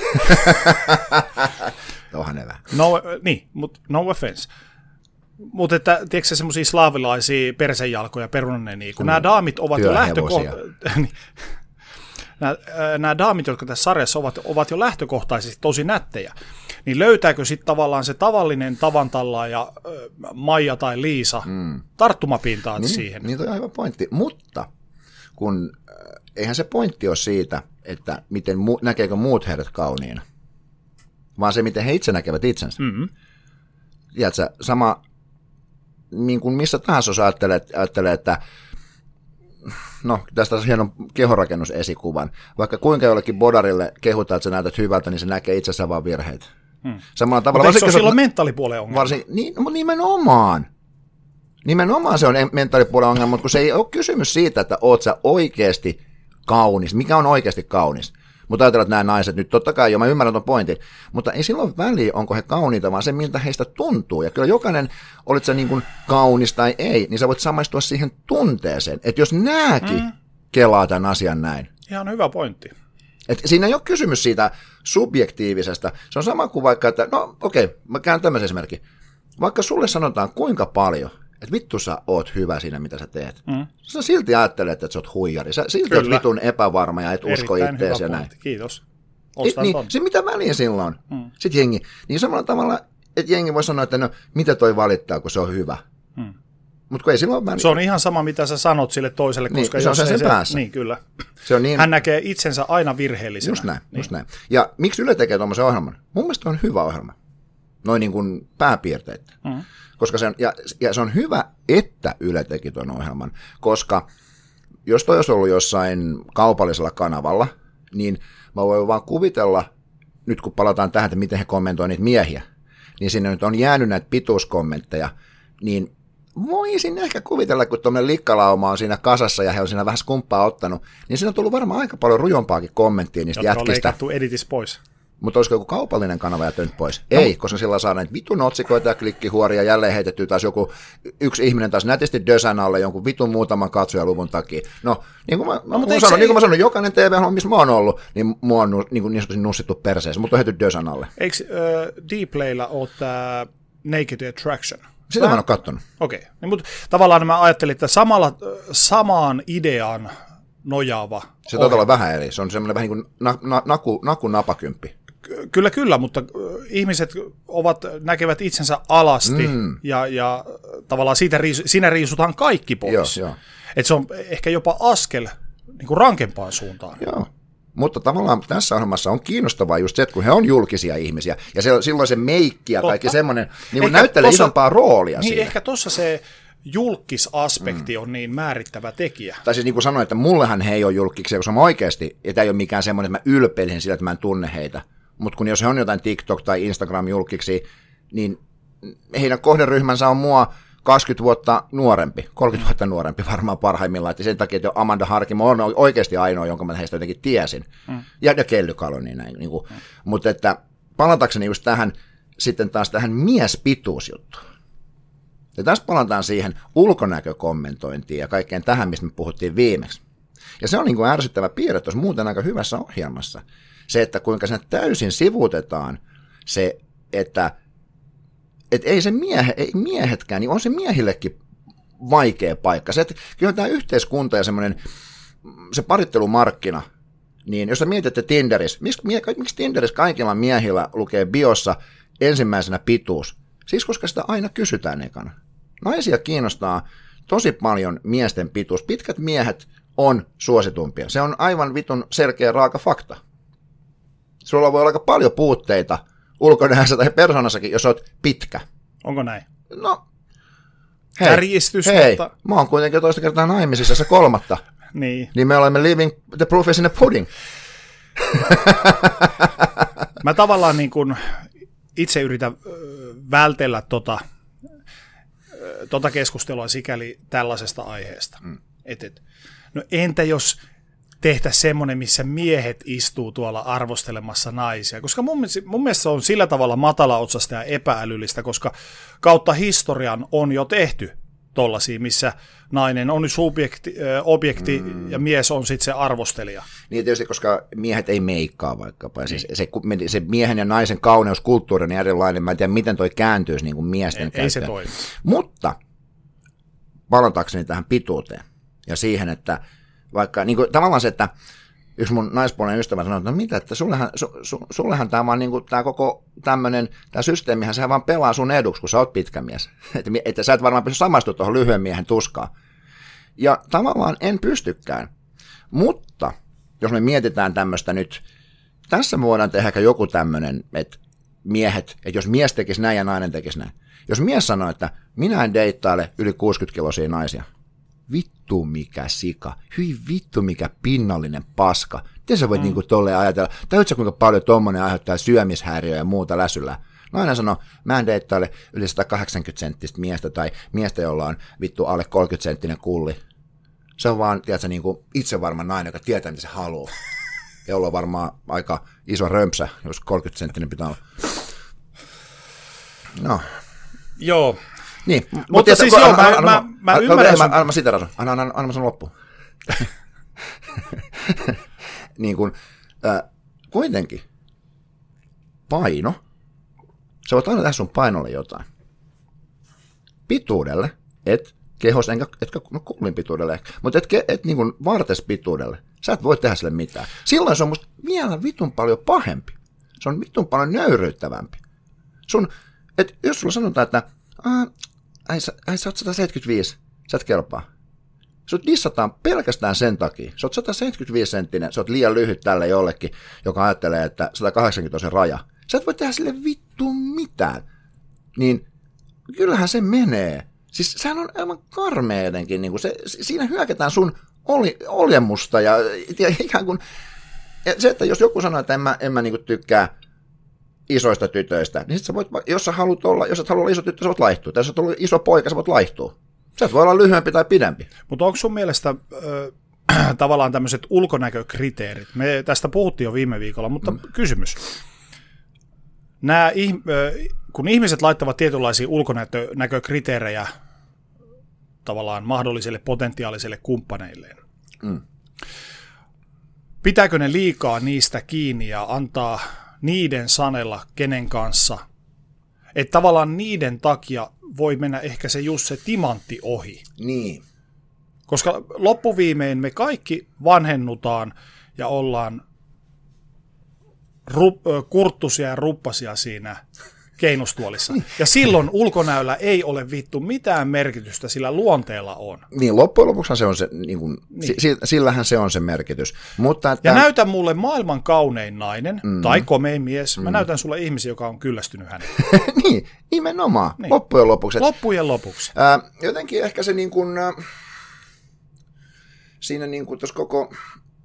[SPEAKER 1] Onhan ne vähän.
[SPEAKER 2] No, niin, mutta no offense. Mutta että, tiedätkö se semmoisia slaavilaisia persenjalkoja, perunanenia, kun mm. nämä daamit ovat jo lähtökohtaisesti... Nämä, nämä daamit, jotka tässä sarjassa ovat, ovat jo lähtökohtaisesti tosi nättejä, niin löytääkö sitten tavallaan se tavallinen tavantallaaja Maija tai Liisa mm. tarttumapintaa
[SPEAKER 1] niin,
[SPEAKER 2] siihen?
[SPEAKER 1] Niin toi on hyvä pointti, mutta kun eihän se pointti ole siitä, että miten mu- näkeekö muut heidät kauniina, vaan se, miten he itse näkevät itsensä. Mm-hmm. Tiedätkö, sama niin kuin missä tahansa jos ajattelee, ajattelee että no, tästä on hienon kehorakennusesikuvan. Vaikka kuinka jollekin bodarille kehutaan, että sä näytät hyvältä, niin se näkee itsessään vaan virheitä. Hmm. Samalla tavalla...
[SPEAKER 2] Mutta eikö se ole silloin mentaalipuolen ongelma?
[SPEAKER 1] Varsin, niin, no, nimenomaan. Nimenomaan se on mentaalipuolen ongelma, mutta kun se ei ole kysymys siitä, että oot sä oikeasti kaunis. Mikä on oikeasti kaunis? Mutta ajatellaan, että nämä naiset nyt totta kai jo, mä ymmärrän ton pointin, mutta ei silloin väliä, onko he kauniita, vaan se, miltä heistä tuntuu. Ja kyllä jokainen, olit sä niin kuin kaunis tai ei, niin sä voit samaistua siihen tunteeseen. Että jos nääkin mm. kelaa tämän asian näin.
[SPEAKER 2] Ihan hyvä pointti.
[SPEAKER 1] Et siinä ei ole kysymys siitä subjektiivisesta. Se on sama kuin vaikka, että no okei, okay, mä käyn tämmöisen esimerkin. Vaikka sulle sanotaan kuinka paljon, että vittu sä oot hyvä siinä, mitä sä teet. Mm. Sä silti ajattelet, että sä oot huijari. Sä silti Kyllä. oot vitun epävarma ja et Erittäin usko itteesi ja näin.
[SPEAKER 2] Kiitos.
[SPEAKER 1] Ostan niin, se mitä väliä silloin. Mm. Sitten jengi. Niin samalla tavalla, että jengi voi sanoa, että no mitä toi valittaa, kun se on hyvä. Mm. Mutta ei silloin väliä.
[SPEAKER 2] Se on ihan sama, mitä sä sanot sille toiselle, koska
[SPEAKER 1] niin, se on sen, sen
[SPEAKER 2] se,
[SPEAKER 1] päässä.
[SPEAKER 2] Niin, kyllä.
[SPEAKER 1] Se on niin,
[SPEAKER 2] hän näkee itsensä aina virheellisenä.
[SPEAKER 1] Just näin,
[SPEAKER 2] niin.
[SPEAKER 1] just näin. Ja miksi Yle tekee tuommoisen ohjelman? Mun mielestä on hyvä ohjelma. Noin niin kuin pääpiirteet. Mm. Koska se on, ja, ja se on hyvä, että Yle teki tuon ohjelman, koska jos toi olisi ollut jossain kaupallisella kanavalla, niin mä voin vaan kuvitella, nyt kun palataan tähän, että miten he kommentoivat niitä miehiä, niin sinne nyt on jäänyt näitä pituuskommentteja, niin voisin ehkä kuvitella, kun tuommoinen likkalauma on siinä kasassa ja he on siinä vähän skumppaa ottanut, niin siinä on tullut varmaan aika paljon rujompaakin kommenttia niistä
[SPEAKER 2] Jotka
[SPEAKER 1] jätkistä.
[SPEAKER 2] Jotka on leikattu editis pois.
[SPEAKER 1] Mutta olisiko joku kaupallinen kanava jättänyt pois? No. Ei, koska sillä saadaan näitä vitun otsikoita ja klikkihuoria, jälleen heitetty taas joku, yksi ihminen taas nätisti dösän alle jonkun vitun muutaman katsojaluvun takia. No, niin kuin mä, no, mä, sanon, niin kuin mä sanon, jokainen T V-ohjelma, missä mä oon ollut, niin mua on niin, niin sanotusti nussittu perseessä, mutta on heitetty dösän alle.
[SPEAKER 2] Eikö uh, Dplaylla ole tämä Naked Attraction?
[SPEAKER 1] Sitä mä en ole kattonut.
[SPEAKER 2] Okei, okay. niin, mutta tavallaan mä ajattelin, että samalla, samaan ideaan nojaava.
[SPEAKER 1] Se taitaa olla vähän eri, se on semmoinen vähän niin kuin na, na, naku, naku napakymppi.
[SPEAKER 2] Kyllä, kyllä, mutta ihmiset ovat, näkevät itsensä alasti mm. ja, ja tavallaan siitä riisu, siinä riisutaan kaikki pois. Joo, joo. Et se on ehkä jopa askel niin kuin rankempaan suuntaan.
[SPEAKER 1] Joo, mutta tavallaan tässä ohjelmassa on kiinnostavaa just se, että kun he on julkisia ihmisiä ja se, silloin se meikki ja kaikki semmoinen niin näyttelee tossa, isompaa roolia
[SPEAKER 2] niin
[SPEAKER 1] siinä.
[SPEAKER 2] Ehkä tuossa se julkisaspekti mm. on niin määrittävä tekijä.
[SPEAKER 1] Tai siis niin kuin sanoin, että mullehan he ei ole julkisia, koska mä oikeasti, ja tämä ei ole mikään semmoinen, että mä ylpeilisin sillä, että mä en tunne heitä. Mutta kun jos he on jotain TikTok- tai Instagram-julkiksi, niin heidän kohderyhmänsä on mua kaksikymmentä vuotta nuorempi, kolmekymmentä vuotta nuorempi varmaan parhaimmillaan, että sen takia, että Amanda Harkimo on oikeasti ainoa, jonka mä heistä jotenkin tiesin. Mm. Ja, ja Kelly Kaloni näin. Niin mm. Mutta että palatakseni just tähän, sitten taas tähän miespituusjuttuun. Ja tässä palataan siihen ulkonäkökommentointiin ja kaikkeen tähän, mistä me puhuttiin viimeksi. Ja se on niin kuin ärsyttävä piirre tuossa muuten aika hyvässä ohjelmassa. Se, että kuinka sen täysin sivuutetaan se, että et ei se miehe, ei miehetkään, niin on se miehillekin vaikea paikka. Se, että kyllä tämä yhteiskunta ja semmoinen, se parittelumarkkina, niin jos sä mietitte Tinderissä, miksi, miksi Tinderissä kaikilla miehillä lukee biossa ensimmäisenä pituus? Siis koska sitä aina kysytään ekana. Naisia kiinnostaa tosi paljon miesten pituus. Pitkät miehet on suositumpia. Se on aivan vitun selkeä raaka fakta. Sulla voi olla aika paljon puutteita ulkonäössä tai persoonassakin, jos olet pitkä.
[SPEAKER 2] Onko näin?
[SPEAKER 1] No, hei,
[SPEAKER 2] Kärjistys,
[SPEAKER 1] hei
[SPEAKER 2] mutta...
[SPEAKER 1] mä oon kuitenkin toista kertaa naimisissa se kolmatta.
[SPEAKER 2] niin.
[SPEAKER 1] Niin me olemme living the proof is in the pudding.
[SPEAKER 2] Mä tavallaan niin kuin itse yritän vältellä tota, tota keskustelua sikäli tällaisesta aiheesta. Mm. Et, et, no entä jos tehtäisiin semmoinen, missä miehet istuu tuolla arvostelemassa naisia, koska mun, mun mielestä se on sillä tavalla matalaotsasta ja epäälyllistä, koska kautta historian on jo tehty tollaisia, missä nainen on subjekti, objekti mm. ja mies on sitten se arvostelija.
[SPEAKER 1] Niin tietysti, koska miehet ei meikkaa vaikkapa. Niin. Siis se, se miehen ja naisen kauneuskulttuuri on erilainen. Mä en tiedä, miten toi kääntyisi niin kuin miesten
[SPEAKER 2] ei,
[SPEAKER 1] käyttöön.
[SPEAKER 2] ei se toimi.
[SPEAKER 1] Mutta palatakseni tähän pituuteen ja siihen, että vaikka niin kuin, tavallaan se, että yksi mun naispuolinen ystävä sanoi, että no mitä, että sullehan, su, su, sullehan tämä vaan niin kuin, tämä koko tämmöinen, tämä systeemihän sehän vaan pelaa sun eduksi, kun sä oot pitkä mies. Että, että sä et varmaan pysty samastumaan tuohon lyhyen miehen tuskaan. Ja tavallaan en pystykään. Mutta jos me mietitään tämmöistä nyt, tässä me voidaan tehdä joku tämmöinen, että miehet, että jos mies tekisi näin ja nainen tekisi näin. Jos mies sanoo, että minä en deittaile yli kuusikymmentä-kiloisia naisia, vittu mikä sika, hyi vittu mikä pinnallinen paska. Miten sä voit mm. niinku tolleen ajatella, täytyy kuinka paljon tommonen aiheuttaa syömishäiriöä ja muuta läsyllä. Nainen sanoo, mä en deittaile yli sata kahdeksankymmentä senttistä miestä tai miestä, jolla on vittu alle kolmekymmentä senttinen kulli. Se on vaan, tiedätkö, niinku itsevarma nainen, joka tietää, mitä se haluaa. Jolla on varmaan aika iso römpsä, jos kolmekymmentä senttinen pitää olla. No.
[SPEAKER 2] Joo.
[SPEAKER 1] Niin,
[SPEAKER 2] mutta, mutta siis joo, mä, mä, mä ymmärrän sun...
[SPEAKER 1] Anna mä sitä rasun, anna, anna, anna mä sun loppuun. niin kun, äh, kuitenkin, paino, sä voit aina tehdä sun painolle jotain. Pituudelle, et kehos, enkä, etkä no kuulin pituudelle ehkä, mutta et, et niin kun vartespituudelle, sä et voi tehdä sille mitään. Silloin se on musta vielä vitun paljon pahempi. Se on vitun paljon nöyryyttävämpi. Sun, et jos sulla sanotaan, että äh, Ai sä, ai sä oot sata seitsemänkymmentäviisi, sä et kelpaa. Sut dissataan pelkästään sen takia. Sä oot sata seitsemänkymmentäviisi senttinen, sä oot liian lyhyt tälle jollekin, joka ajattelee, että sata kahdeksankymmentä on se raja. Sä et voi tehdä sille vittu mitään. Niin kyllähän se menee. Siis sehän on aivan karmea jotenkin. Niin se, siinä hyökätään sun oli, olemusta ja, ja ikään kuin... Ja se, että jos joku sanoo, että en mä, en mä niin kuin tykkää isoista tytöistä, niin sit sä voit, jos sä haluat olla, jos et halua olla iso tyttö, sä voit laihtua. Tai jos sä oot iso poika, sä voit laihtua. Sä voi olla lyhyempi tai pidempi.
[SPEAKER 2] Mutta onko sun mielestä äh, tavallaan tämmöiset ulkonäkökriteerit? Me tästä puhuttiin jo viime viikolla, mutta mm. kysymys. Nää, äh, kun ihmiset laittavat tietynlaisia ulkonäkökriteerejä tavallaan mahdollisille potentiaalisille kumppaneilleen, mm. pitääkö ne liikaa niistä kiinni ja antaa niiden sanella kenen kanssa, että tavallaan niiden takia voi mennä ehkä se just se timantti ohi.
[SPEAKER 1] Niin.
[SPEAKER 2] Koska loppuviimein me kaikki vanhennutaan ja ollaan ru- kurttusia ja ruppasia siinä keinustuolissa. Ja silloin ulkonäöllä ei ole vittu mitään merkitystä, sillä luonteella on.
[SPEAKER 1] Niin, loppujen lopuksi se on se, niin kuin, niin. sillähän se on se merkitys. Mutta että...
[SPEAKER 2] Ja näytä mulle maailman kaunein nainen mm. tai komein mies. Mä mm. näytän sulle ihmisiä, joka on kyllästynyt häneen.
[SPEAKER 1] Niin, nimenomaan. Niin. Loppujen lopuksi.
[SPEAKER 2] Loppujen lopuksi.
[SPEAKER 1] Äh, jotenkin ehkä se niin kuin, äh, siinä niin kuin tuossa koko...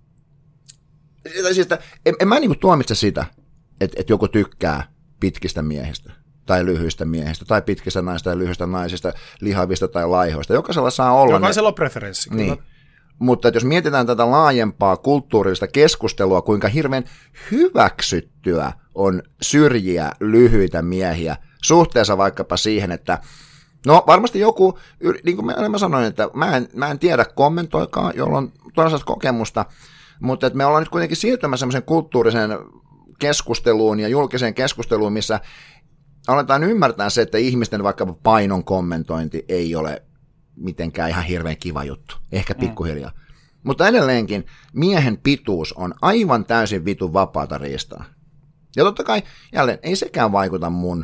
[SPEAKER 1] Siis, että, en, en mä niin kuin tuomitse sitä, että, että joku tykkää pitkistä miehistä, tai lyhyistä miehistä, tai pitkistä naisista ja lyhyistä naisista, lihavista tai laihoista. Jokaisella saa olla...
[SPEAKER 2] Jokaisella on preferenssi.
[SPEAKER 1] Niin. Mutta jos mietitään tätä laajempaa kulttuurillista keskustelua, kuinka hirveän hyväksyttyä on syrjiä lyhyitä miehiä suhteessa vaikkapa siihen, että no varmasti joku, niin kuin mä sanoin, että mä en, mä en tiedä, kommentoikaa, jolla on toisaalta kokemusta, mutta että me ollaan nyt kuitenkin siirtymässä semmoisen kulttuurisen keskusteluun ja julkiseen keskusteluun, missä aletaan ymmärtää se, että ihmisten vaikka painon kommentointi ei ole mitenkään ihan hirveän kiva juttu, ehkä pikkuhiljaa. Mm. Mutta edelleenkin miehen pituus on aivan täysin vitun vapaata riistaa. Ja totta kai, jälleen, ei sekään vaikuta mun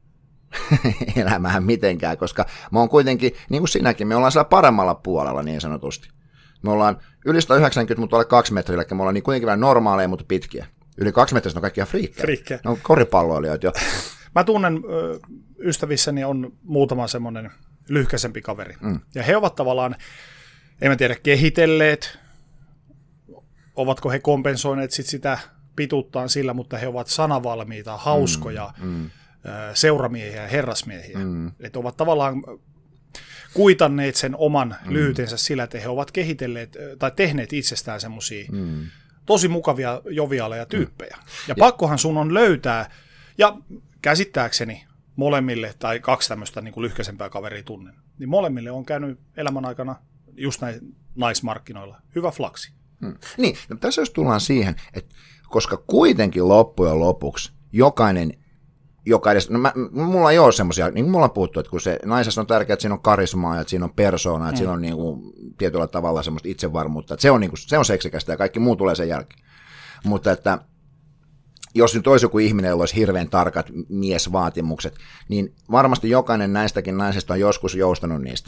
[SPEAKER 1] elämään mitenkään, koska mä oon kuitenkin, niin kuin sinäkin, me ollaan siellä paremmalla puolella niin sanotusti. Me ollaan yli sata yhdeksänkymmentä, mutta alle kaksi metriä, eli me ollaan niin kuitenkin vähän normaaleja, mutta pitkiä. Yli kaksi metriä on kaikkia friikkejä.
[SPEAKER 2] Friikkejä.
[SPEAKER 1] Ne on koripalloilijoita jo.
[SPEAKER 2] Mä tunnen ö, ystävissäni on muutama semmoinen lyhkäisempi kaveri. Mm. Ja he ovat tavallaan, en mä tiedä, kehitelleet, ovatko he kompensoineet sit sitä pituuttaan sillä, mutta he ovat sanavalmiita, hauskoja, mm. Mm. seuramiehiä ja herrasmiehiä. Mm. Että ovat tavallaan kuitanneet sen oman mm. lyhytensä sillä, että he ovat kehitelleet tai tehneet itsestään semmoisia mm. tosi mukavia joviaaleja tyyppejä. Mm. Ja pakkohan sun on löytää, ja käsittääkseni molemmille, tai kaksi tämmöistä niin kuin lyhkäisempää kaveria tunnen, niin molemmille on käynyt elämän aikana just näin naismarkkinoilla hyvä flaksi.
[SPEAKER 1] Hmm. Niin, no tässä jos tullaan siihen, että koska kuitenkin loppujen lopuksi jokainen, joka edes, no mä, mulla ei ole semmoisia, niin kuin mulla on puhuttu, että kun se naisessa on tärkeää, että siinä on karismaa ja että siinä on persoonaa, että hmm. siinä on niin kuin tietyllä tavalla semmoista itsevarmuutta, että se on, niin kuin, se on seksikästä ja kaikki muu tulee sen jälkeen. Mutta että jos nyt olisi joku ihminen, jolla olisi hirveän tarkat miesvaatimukset, niin varmasti jokainen näistäkin naisista on joskus joustanut niistä.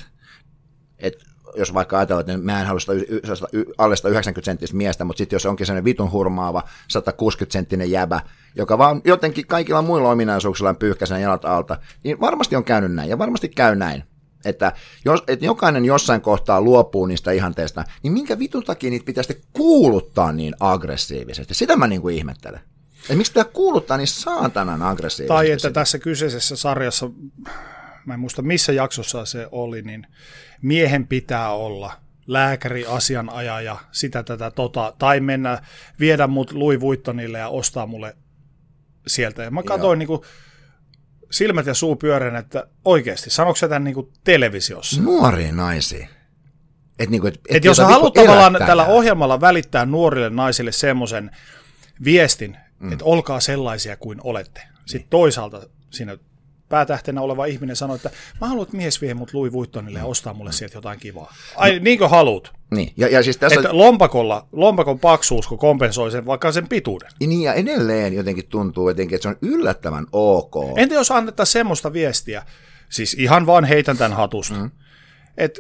[SPEAKER 1] Et jos vaikka ajatellaan, että mä en halua sitä alle sata yhdeksänkymmentä senttistä miestä, mutta sitten jos onkin sellainen vitun hurmaava sata kuusikymmentä senttinen jäbä, joka vaan jotenkin kaikilla muilla ominaisuuksilla pyyhkäi sen jalat alta, niin varmasti on käynyt näin ja varmasti käy näin. Että jos, että jokainen jossain kohtaa luopuu niistä ihanteista, niin minkä vitun takia niitä pitäisi kuuluttaa niin aggressiivisesti? Sitä mä niin kuin ihmettelen. Että miksi tämä kuuluttaa niin saatanan aggressiivisesti?
[SPEAKER 2] Tai että tässä kyseisessä sarjassa, mä en muista missä jaksossa se oli, niin miehen pitää olla lääkäri, asianajaja, sitä tätä tota, tai mennä, viedä mut Louis Vuittonille ja ostaa mulle sieltä. Ja mä katsoin niin kuin silmät ja suu pyörän, että oikeasti, sanoiko sä tämän niin kuin televisiossa?
[SPEAKER 1] Nuoria naisia. Että niin et, et
[SPEAKER 2] et jos sä haluat tavallaan tällä ohjelmalla välittää nuorille naisille semmoisen viestin, mm. että olkaa sellaisia kuin olette. Sitten niin. Toisaalta siinä päätähtenä oleva ihminen sanoi, että mä haluan, että mies vie mut Louis Vuittonille ja ostaa mulle sieltä jotain kivaa. Ai, no. Niinkö haluut?
[SPEAKER 1] Niin. Ja, ja siis tässä...
[SPEAKER 2] Että lompakolla, lompakon paksuus, kun kompensoi sen, vaikka sen pituuden.
[SPEAKER 1] Niin, ja edelleen jotenkin tuntuu jotenkin, että se on yllättävän ok.
[SPEAKER 2] Entä jos annetaan semmoista viestiä, siis ihan vaan heitän tämän hatusta, mm. että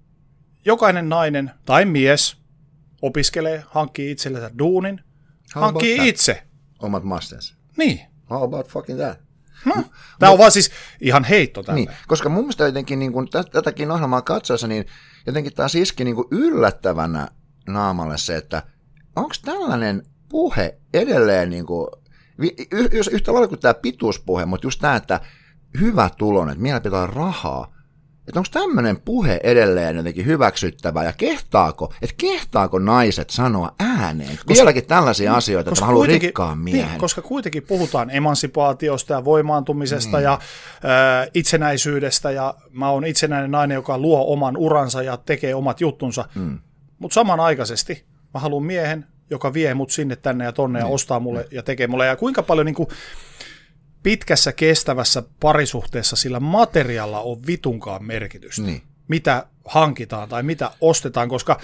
[SPEAKER 2] jokainen nainen tai mies opiskelee, hankkii itsellensä duunin, How hankkii itse.
[SPEAKER 1] Omat mastensa.
[SPEAKER 2] Niin.
[SPEAKER 1] How about fucking that?
[SPEAKER 2] No, tämä on vaan siis ihan heitto tälle.
[SPEAKER 1] Niin, koska mun mielestä jotenkin niin kuin, tätäkin ohjelmaa katsoessa, niin jotenkin taas iski niin kuin yllättävänä naamalle se, että onko tällainen puhe edelleen, niin kuin, jos yhtä lailla kuin tämä pituuspuhe, mutta just tämä, että hyvä tulonen, että meillä pitää olla rahaa, että onko tämmöinen puhe edelleen jotenkin hyväksyttävää ja kehtaako, että kehtaako naiset sanoa ääneen koska, vieläkin tällaisia asioita, että mä haluan rikkaan miehen.
[SPEAKER 2] Niin, koska kuitenkin puhutaan emansipaatiosta ja voimaantumisesta niin. ja äh, itsenäisyydestä ja mä oon itsenäinen nainen, joka luo oman uransa ja tekee omat juttunsa, mm. mutta samanaikaisesti mä haluan miehen, joka vie mut sinne tänne ja tonne niin. ja ostaa mulle niin. ja tekee mulle ja kuinka paljon niin kuin pitkässä kestävässä parisuhteessa sillä materiaalilla on vitunkaan merkitystä, niin. mitä hankitaan tai mitä ostetaan, koska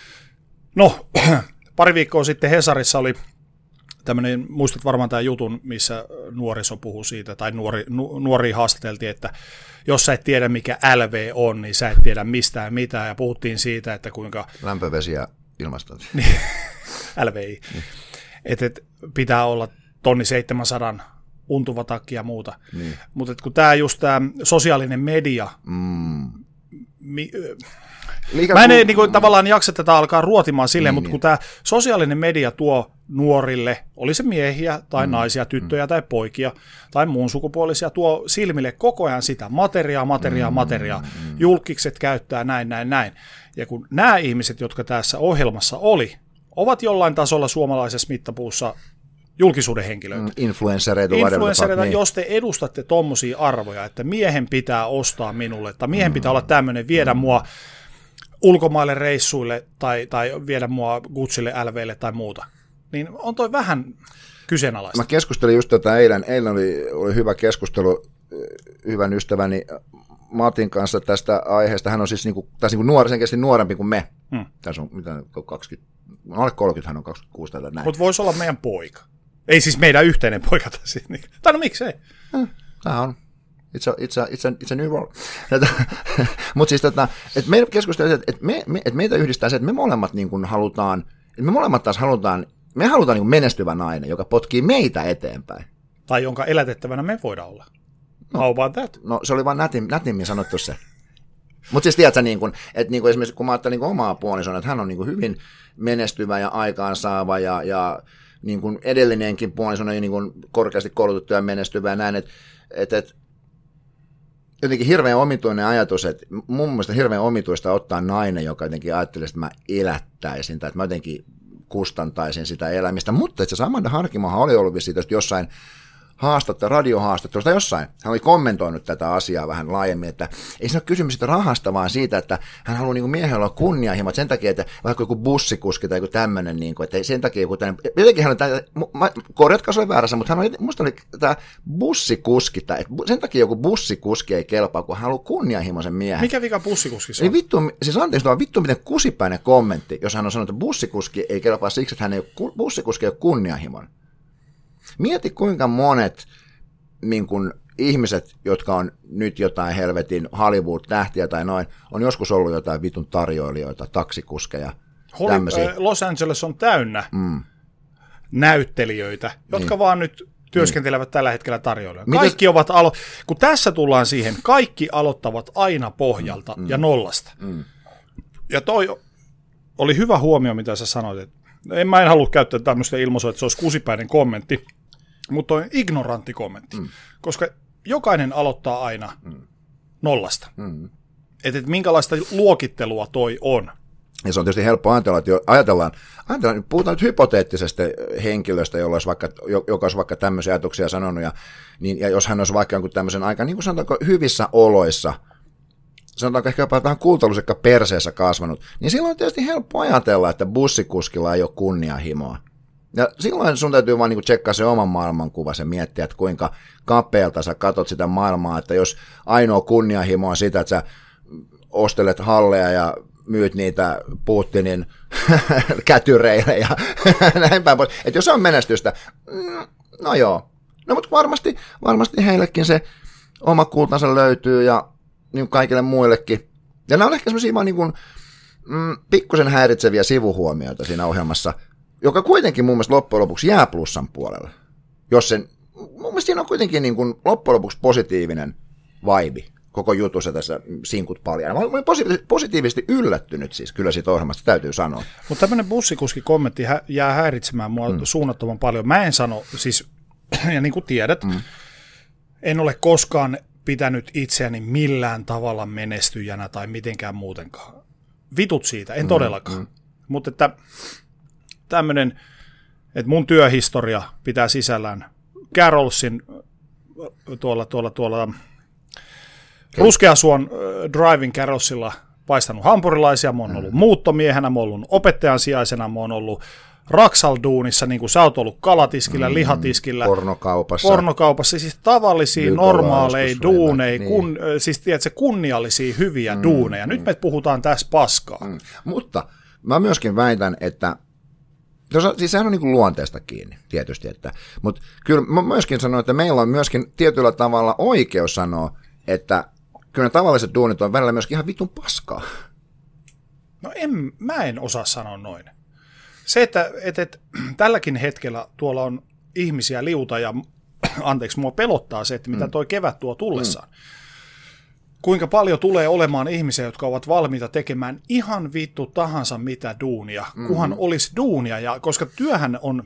[SPEAKER 2] no, pari viikkoa sitten Hesarissa oli tämmöinen, muistat varmaan tämän jutun, missä nuoriso puhui siitä, tai nuori, nu, nuoria haastateltiin, että jos sä et tiedä mikä L V on, niin sä et tiedä mistään mitään, ja puhuttiin siitä, että kuinka...
[SPEAKER 1] Lämpövesi ja ilmastointi.
[SPEAKER 2] L V I. Niin. Että et pitää olla tonni seitsemänsadan untuva takki ja muuta. Niin. Mutta kun tämä just tämä sosiaalinen media, mm. mi, mä en ku... niin kuin, tavallaan jaksa tätä alkaa ruotimaan silleen, niin, mutta niin. kun tämä sosiaalinen media tuo nuorille, oli se miehiä tai mm. naisia, tyttöjä mm. tai poikia tai muun sukupuolisia, tuo silmille koko ajan sitä materiaa, materiaa, mm. materiaa, mm. julkikset käyttää näin, näin, näin. Ja kun nämä ihmiset, jotka tässä ohjelmassa oli, ovat jollain tasolla suomalaisessa mittapuussa julkisuuden henkilöitä.
[SPEAKER 1] Influenssereita.
[SPEAKER 2] Influenssereita, niin. Jos te edustatte tommosia arvoja, että miehen pitää ostaa minulle, tai miehen mm. pitää olla tämmöinen, viedä mm. mua ulkomaille reissuille, tai, tai viedä mua Gucciille, L V:lle tai muuta, niin on toi vähän kyseenalaista.
[SPEAKER 1] Mä keskustelin just tätä eilen, eilen oli, oli hyvä keskustelu hyvän ystäväni Matin kanssa tästä aiheesta. Hän on siis niinku, tässä niinku nuori, selkeästi nuorempi kuin me. Hmm. Tässä on mitä, kaksikymmentä, alle kolmekymmentä, hän on kaksikymmentäkuusi tällä näin.
[SPEAKER 2] Mutta voisi olla meidän poika. Ei siis meidän yhteinen poika. Tai no miksei?
[SPEAKER 1] Tämä on. It's a, it's a, it's a, it's a new world. Mutta siis että et meidän keskustelua, että et me, me, et meitä yhdistää se, että me molemmat niin kuin halutaan, että me molemmat taas halutaan, me halutaan niin kuin menestyvä nainen, joka potkii meitä eteenpäin.
[SPEAKER 2] Tai jonka elätettävänä me voidaan olla. No, How about that?
[SPEAKER 1] No se oli vaan nätin, nätimmin sanottu se. Mutta siis tiedätkö, niin kun, että niin kun esimerkiksi kun mä ajattelin niin omaa puolisona, että hän on niin kun hyvin menestyvä ja aikaansaava ja, ja niin kun edellinenkin puolisona niin kun korkeasti koulutettu ja menestyvä ja näin, että et, et, jotenkin hirveän omituinen ajatus, että mun mielestä hirveän omituista ottaa nainen, joka jotenkin ajattelee, että mä elättäisin tai että mä jotenkin kustantaisin sitä elämistä, mutta että se Amanda Harkimohan oli ollut siitä jossain haastatta, radiohaastattelusta jossain. Hän oli kommentoinut tätä asiaa vähän laajemmin, että ei se ole kysymys siitä rahasta, vaan siitä, että hän haluaa niin miehellä olla kunnianhimot sen takia, että vaikka joku bussikuski tai joku tämmöinen, niin kuin, että sen takia joku tämmöinen, jotenkin hän on, tämä, korjatkaa se oli väärässä, mutta hän oli, musta oli tämä bussikuski, tai, että sen takia joku bussikuski ei kelpaa, kun hän haluaa kunnianhimoisen miehen.
[SPEAKER 2] Mikä vika bussikuskissa
[SPEAKER 1] on? Vittu, siis anteeksi, vaan vittu miten kusipäinen kommentti, jos hän on sanonut, että bussikuski ei kelpaa siksi, että hän ei ole, bussikuski ei ole kunnianhimoinen. Mieti, kuinka monet niin kun, ihmiset, jotka on nyt jotain helvetin Hollywood-tähtiä tai noin, on joskus ollut jotain vitun tarjoilijoita, taksikuskeja, tämmöisiä.
[SPEAKER 2] Äh, Los Angeles on täynnä mm. näyttelijöitä, jotka niin. vaan nyt työskentelevät niin. tällä hetkellä tarjoilijoita. Kaikki Mites... ovat alo... Kun tässä tullaan siihen, kaikki aloittavat aina pohjalta mm. ja nollasta. Mm. Ja toi oli hyvä huomio, mitä sä sanoit, että en mä en halua käyttää tämmöistä ilmaisua, että se olisi kusipäinen kommentti, mutta on ignorantti kommentti, mm. koska jokainen aloittaa aina mm. nollasta. Mm. Että et minkälaista luokittelua toi on.
[SPEAKER 1] Ja se on tietysti helppo ajatella, että ajatellaan, ajatellaan puhutaan nyt hypoteettisesta henkilöstä, jolla olisi vaikka, joka olisi vaikka tämmöisiä ajatuksia sanonut, ja, niin, ja jos hän olisi vaikka jonkun tämmöisen aika, niin kuin sanotaanko, hyvissä oloissa, sanotaanko ehkä jopa vähän kultalusekka perseessä kasvanut, niin silloin on tietysti helppo ajatella, että bussikuskilla ei ole kunnianhimoa. Ja silloin sun täytyy vaan niinku tsekkaa se oman maailmankuva ja miettiä, että kuinka kapealta sä katot sitä maailmaa, että jos ainoa kunnianhimo on sitä, että sä ostelet halleja ja myyt niitä Putinin kätyreille ja näin päin pois. Että jos se on menestystä, no joo. No mutta varmasti, varmasti heillekin se oma kultansa löytyy ja niin kaikille muillekin. Ja nämä on ehkä semmoisia vaan niin kuin, mm, pikkusen häiritseviä sivuhuomioita siinä ohjelmassa, joka kuitenkin mun mielestä loppujen lopuksi jää plussan puolelle. Jos sen, mun mielestä siinä on kuitenkin niin kuin loppujen lopuksi positiivinen vibe koko jutussa tässä sinkut paljon. Mä olen positiivisesti yllättynyt siis kyllä siitä ohjelmasta, täytyy sanoa.
[SPEAKER 2] Mutta tämmöinen bussikuski-kommentti jää häiritsemään mua mm. suunnattoman paljon. Mä en sano, siis, ja niin kuin tiedät, mm. en ole koskaan pitänyt itseäni millään tavalla menestyjänä tai mitenkään muutenkaan. Vitut siitä, en mm, todellakaan. Mm. Mutta että tämmöinen, että mun työhistoria pitää sisällään Carolsin tuolla, tuolla, tuolla Ruskeasuon Driving Carolsilla paistanut hampurilaisia, mä oon ollut mm. muuttomiehenä, mä oon ollut opettajan sijaisena, mä oon ollut Raksal-duunissa, niin kuin sä oot ollut kalatiskillä, mm, lihatiskillä,
[SPEAKER 1] pornokaupassa,
[SPEAKER 2] pornokaupassa siis tavallisia, normaaleja duuneja, niin. kun, siis tiedätkö, kunniallisia, hyviä mm, duuneja. Nyt mm. me puhutaan tässä paskaa. Mm.
[SPEAKER 1] Mutta mä myöskin väitän, että, siis sehän on niin kuin luonteesta kiinni, tietysti, että, mutta kyllä mä myöskin sanon, että meillä on myöskin tietyllä tavalla oikeus sanoa, että kyllä ne tavalliset duunit on välillä myöskin ihan vitun paskaa.
[SPEAKER 2] No en, mä en osaa sanoa noin. Se, että et, et, tälläkin hetkellä tuolla on ihmisiä liuta ja anteeksi, mua pelottaa se, että mitä toi kevät tuo tullessaan. Mm. Kuinka paljon tulee olemaan ihmisiä, jotka ovat valmiita tekemään ihan vittu tahansa mitä duunia, mm. kunhan olisi duunia, ja koska työhän on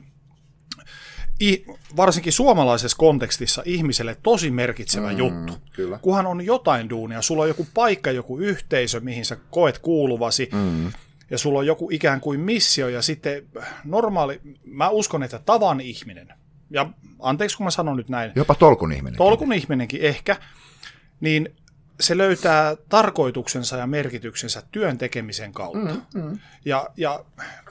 [SPEAKER 2] I, varsinkin suomalaisessa kontekstissa ihmiselle tosi merkitsevä mm, juttu. Kyllä. Kunhan on jotain duunia, sulla on joku paikka, joku yhteisö, mihin sä koet kuuluvasi, mm. ja sulla on joku ikään kuin missio, ja sitten normaali, mä uskon, että tavan ihminen, ja anteeksi kun mä sanon nyt näin.
[SPEAKER 1] Jopa tolkun ihminen.
[SPEAKER 2] Tolkun ihminenkin ehkä, niin se löytää tarkoituksensa ja merkityksensä työn tekemisen kautta. Mm, mm. Ja, ja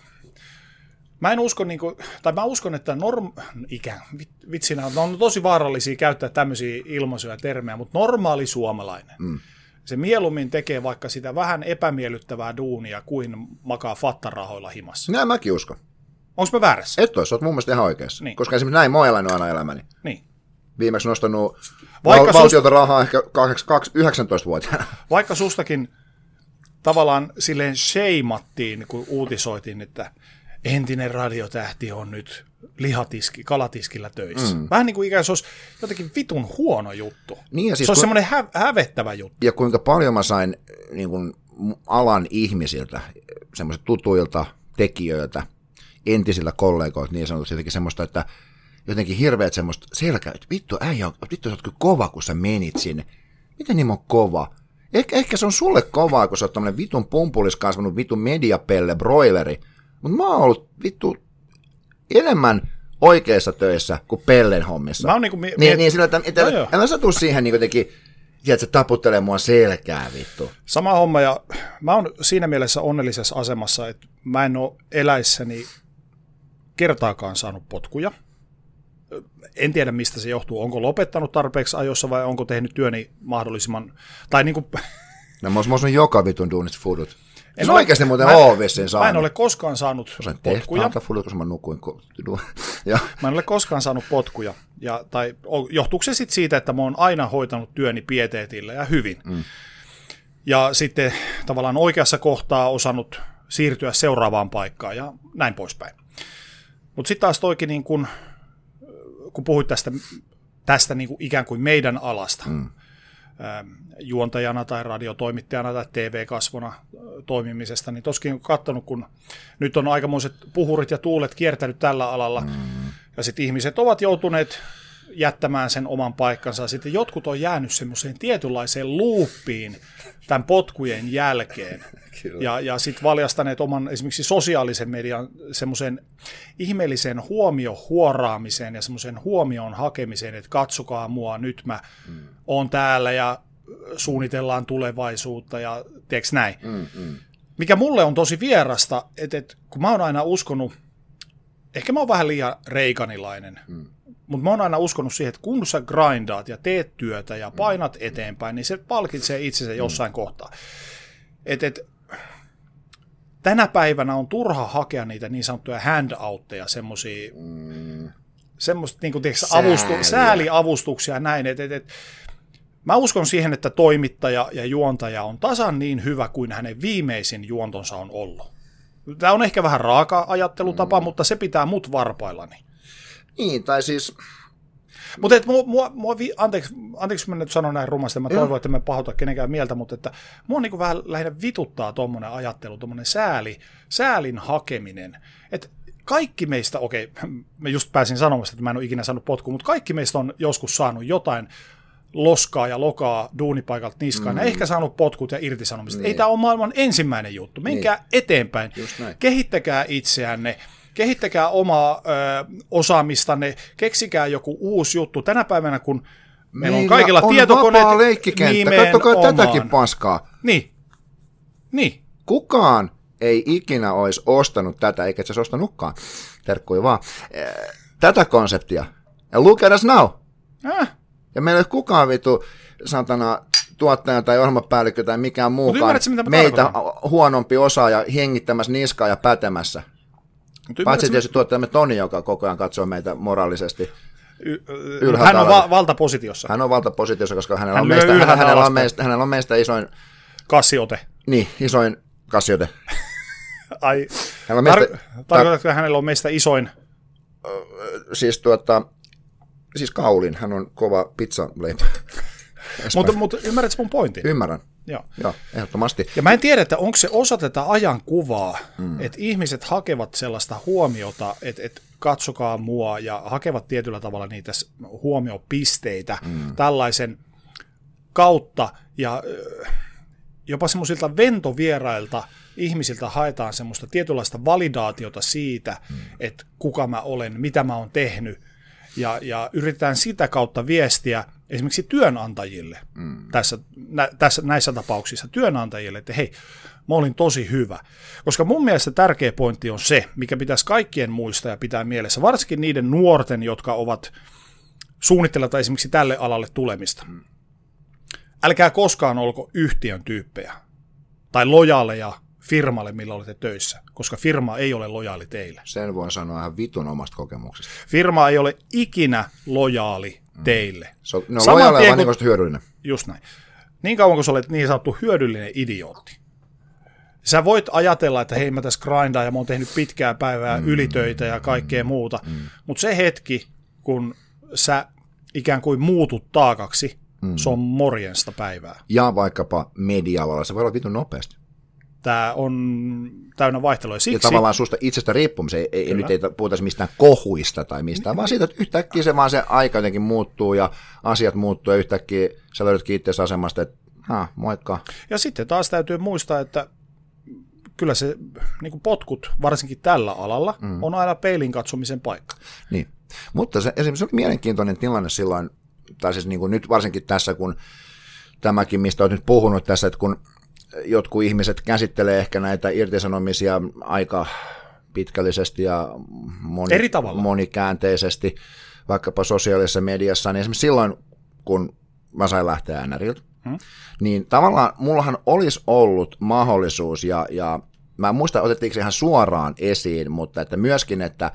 [SPEAKER 2] mä en usko, niin kuin, tai mä uskon, että norm, ikään, vitsinä, on tosi vaarallisia käyttää tämmöisiä ilmaisuja ja termejä, mutta normaali suomalainen, mm. se mieluummin tekee vaikka sitä vähän epämiellyttävää duunia kuin makaa fattarahoilla himassa.
[SPEAKER 1] Näin mäkin uskon.
[SPEAKER 2] Onko mä väärässä?
[SPEAKER 1] Et ois, oot mun mielestä ihan oikeassa. Niin. Koska esimerkiksi näin mä oon elänyt aina elämäni.
[SPEAKER 2] Niin.
[SPEAKER 1] Viimeksi nostanut val- valtiolta rahaa ehkä yhdeksäntoistavuotiaana.
[SPEAKER 2] Vaikka sustakin tavallaan silleen sheimattiin, kun uutisoitiin, että entinen radiotähti on nyt lihatiski, kalatiskillä töissä. Mm. Vähän niin kuin ikään se olisi jotenkin vitun huono juttu. Niin siis se on ku... semmoinen hä- hävettävä juttu.
[SPEAKER 1] Ja kuinka paljon mä sain niin kuin alan ihmisiltä, semmoisilta tutuilta tekijöiltä, entisillä kollegoilta niin sanotusti jotenkin semmoista, että jotenkin hirveät semmoista selkää, että vittu äijä, vittu sä oot kyllä kova, kun sä menit sinne. Miten niin on kova? Ehkä, ehkä se on sulle kovaa, kun sä oot tämmönen vitun pumpulis kasvanut vitun mediapelle broileri. Mutta mä oon ollut vittu enemmän oikeissa töissä kuin Pellen hommissa.
[SPEAKER 2] Mä oon niinku mi-
[SPEAKER 1] niin, miet... niin sillä, että, että no älä sä tuu siihen niin jotenkin, että se taputtelee mua selkää vittu.
[SPEAKER 2] Sama homma, ja mä oon siinä mielessä onnellisessa asemassa, että mä en oo eläissäni kertaakaan saanut potkuja. En tiedä, mistä se johtuu. Onko lopettanut tarpeeksi ajoissa vai onko tehnyt työni mahdollisimman... Tai niin kuin...
[SPEAKER 1] No mä oon joka vitun duunista fudut. En se ole, oikeasti muuten ole vissiin saanut.
[SPEAKER 2] Mä en ole koskaan saanut
[SPEAKER 1] Osain
[SPEAKER 2] potkuja.
[SPEAKER 1] Tehtaanta fudut, koska mä nukuin.
[SPEAKER 2] Mä en ole koskaan saanut potkuja. Ja, tai johtuuko se sitten siitä, että mä oon aina hoitanut työni pieteetillä ja hyvin. Mm. Ja sitten tavallaan oikeassa kohtaa osannut siirtyä seuraavaan paikkaan ja näin poispäin. Mutta sitten taas toikin, niin kun, kun puhuit tästä, tästä niin kuin ikään kuin meidän alasta, mm. juontajana tai radiotoimittajana tai T V-kasvona toimimisesta, niin toskin on katsonut, kun nyt on aikamoiset puhurit ja tuulet kiertänyt tällä alalla, mm. ja sitten ihmiset ovat joutuneet jättämään sen oman paikkansa, sitten jotkut on jäänyt semmoiseen tietynlaiseen luuppiin tämän potkujen jälkeen, ja, ja sitten valjastaneet oman esimerkiksi sosiaalisen median semmoisen ihmeellisen huomiohuoraamiseen ja semmoisen huomion hakemiseen, että katsokaa mua, nyt mä mm. oon täällä ja suunnitellaan tulevaisuutta ja tiedätkö näin. Mm, mm. Mikä mulle on tosi vierasta, että, että kun mä oon aina uskonut, ehkä mä oon vähän liian reikanilainen, mm. mutta mä oon aina uskonut siihen, että kun sä grindaat ja teet työtä ja painat mm. eteenpäin, niin se palkitsee itsensä jossain mm. kohtaa. Et, et, tänä päivänä on turha hakea niitä niin sanottuja handoutteja, semmoisia mm. semmoista niin kuin, tiedätkö, avustu, sääliavustuksia ja näin. Et, et, et, mä uskon siihen, että toimittaja ja juontaja on tasan niin hyvä kuin hänen viimeisin juontonsa on ollut. Tämä on ehkä vähän raaka ajattelutapa, mm. mutta se pitää mut varpaillani.
[SPEAKER 1] Niin, tai siis...
[SPEAKER 2] Mutta mua, mua, mua, anteeksi, anteeksi, kun mä nyt sanon näin rumasti, mä toivon, että mä pahoita kenenkään mieltä, mutta että mua niin kuin vähän lähinnä vituttaa tuommoinen ajattelu, tuommoinen sääli, säälin hakeminen. Että kaikki meistä, okei, mä just pääsin sanomasta, että mä en ole ikinä saanut potkua, mutta kaikki meistä on joskus saanut jotain loskaa ja lokaa duunipaikalta niskaan, mm. ja ehkä saanut potkut ja irtisanomiset. Niin. Ei tämä ole maailman ensimmäinen juttu. Menkää niin. eteenpäin, kehittäkää itseänne, kehittäkää omaa ö, osaamistanne, keksikää joku uusi juttu. Tänä päivänä, kun meillä on kaikilla on tietokoneet,
[SPEAKER 1] vapaa leikkikenttä, katsokaa tätäkin paskaa.
[SPEAKER 2] Niin. niin.
[SPEAKER 1] Kukaan ei ikinä olisi ostanut tätä, eikä se ostanutkaan, terkkuja vaan, tätä konseptia. Ja look at us now. Äh. Ja meillä ei ole kukaan vitu, satana, tuottaja tai ohjelmapäällikkö tai mikään muukaan meitä tarkoitan? Huonompi osaaja hengittämässä niskaa ja pätemässä. Paitsi tietysti tuottajamme Toni, joka koko ajan katsoo meitä moraalisesti
[SPEAKER 2] y- ylhäältä. Hän on va- valtapositiossa.
[SPEAKER 1] Hän on valtapositiossa, koska hänellä, Hän on, meistä, hänellä, on, meistä, hänellä on meistä isoin...
[SPEAKER 2] Kassiote.
[SPEAKER 1] Niin, isoin kassiote.
[SPEAKER 2] Ai, tar- tarkoitatko, hänellä on meistä isoin?
[SPEAKER 1] Siis tuota... Siis kaulin, hän on kova pizzaleipä.
[SPEAKER 2] Mutta mut, ymmärrätkö mun pointin?
[SPEAKER 1] Ymmärrän.
[SPEAKER 2] Joo.
[SPEAKER 1] Joo, ehdottomasti.
[SPEAKER 2] Ja mä en tiedä, että onko se osa tätä ajankuvaa, mm. että ihmiset hakevat sellaista huomiota, että, että katsokaa mua ja hakevat tietyllä tavalla niitä huomiopisteitä mm. tällaisen kautta ja jopa semmoisilta ventovierailta ihmisiltä haetaan semmoista tietynlaista validaatiota siitä, mm. että kuka mä olen, mitä mä oon tehnyt. ja, ja yritetään sitä kautta viestiä esimerkiksi työnantajille mm. tässä, nä, tässä, näissä tapauksissa, työnantajille, että hei, mä olin tosi hyvä. Koska mun mielestä tärkeä pointti on se, mikä pitäisi kaikkien muistaa ja pitää mielessä, varsinkin niiden nuorten, jotka ovat suunnittelevat esimerkiksi tälle alalle tulemista. Mm. Älkää koskaan olko yhtiön tyyppejä tai lojaaleja firmalle, millä olette töissä, koska firma ei ole lojaali teille.
[SPEAKER 1] Sen voin sanoa ihan vitun omasta kokemuksesta.
[SPEAKER 2] Firma ei ole ikinä lojaali mm. teille.
[SPEAKER 1] So, no lojaali on vaan niin hyödyllinen.
[SPEAKER 2] Just näin. Niin kauan kuin sä olet niin sanottu hyödyllinen idiootti. Sä voit ajatella, että hei mä tässä grindaan ja mä oon tehnyt pitkää päivää mm. ylitöitä ja kaikkea mm. muuta, mm. mutta se hetki, kun sä ikään kuin muutut taakaksi, mm. se on morjensta päivää.
[SPEAKER 1] Ja vaikkapa media-alalla se voi olla vitun nopeasti.
[SPEAKER 2] Tämä on täynnä vaihtelua. Siksi,
[SPEAKER 1] ja tavallaan susta itsestä riippumisen, ei, ei, nyt ei puhuta mistään kohuista tai mistään, vaan siitä, että yhtäkkiä se vaan se aika jotenkin muuttuu ja asiat muuttuu ja yhtäkkiä sä löydätkin itseäsi asemasta, että ha, moikka. Ja
[SPEAKER 2] sitten taas täytyy muistaa, että kyllä se niin kuin potkut, varsinkin tällä alalla, mm. on aina peilin katsomisen paikka.
[SPEAKER 1] Niin, mutta se, esimerkiksi oli mielenkiintoinen tilanne silloin, tai siis niin kuin nyt varsinkin tässä, kun tämäkin, mistä olet nyt puhunut tässä, että kun jotkut ihmiset käsittelee ehkä näitä irtisanomisia aika pitkällisesti ja moni,
[SPEAKER 2] eri tavalla.
[SPEAKER 1] monikäänteisesti, vaikkapa sosiaalisessa mediassa, niin esimerkiksi silloin, kun mä sain lähteä N R:ltä, hmm. niin tavallaan mullahan olisi ollut mahdollisuus, ja, ja mä en muista, otettiinko se ihan suoraan esiin, mutta että myöskin, että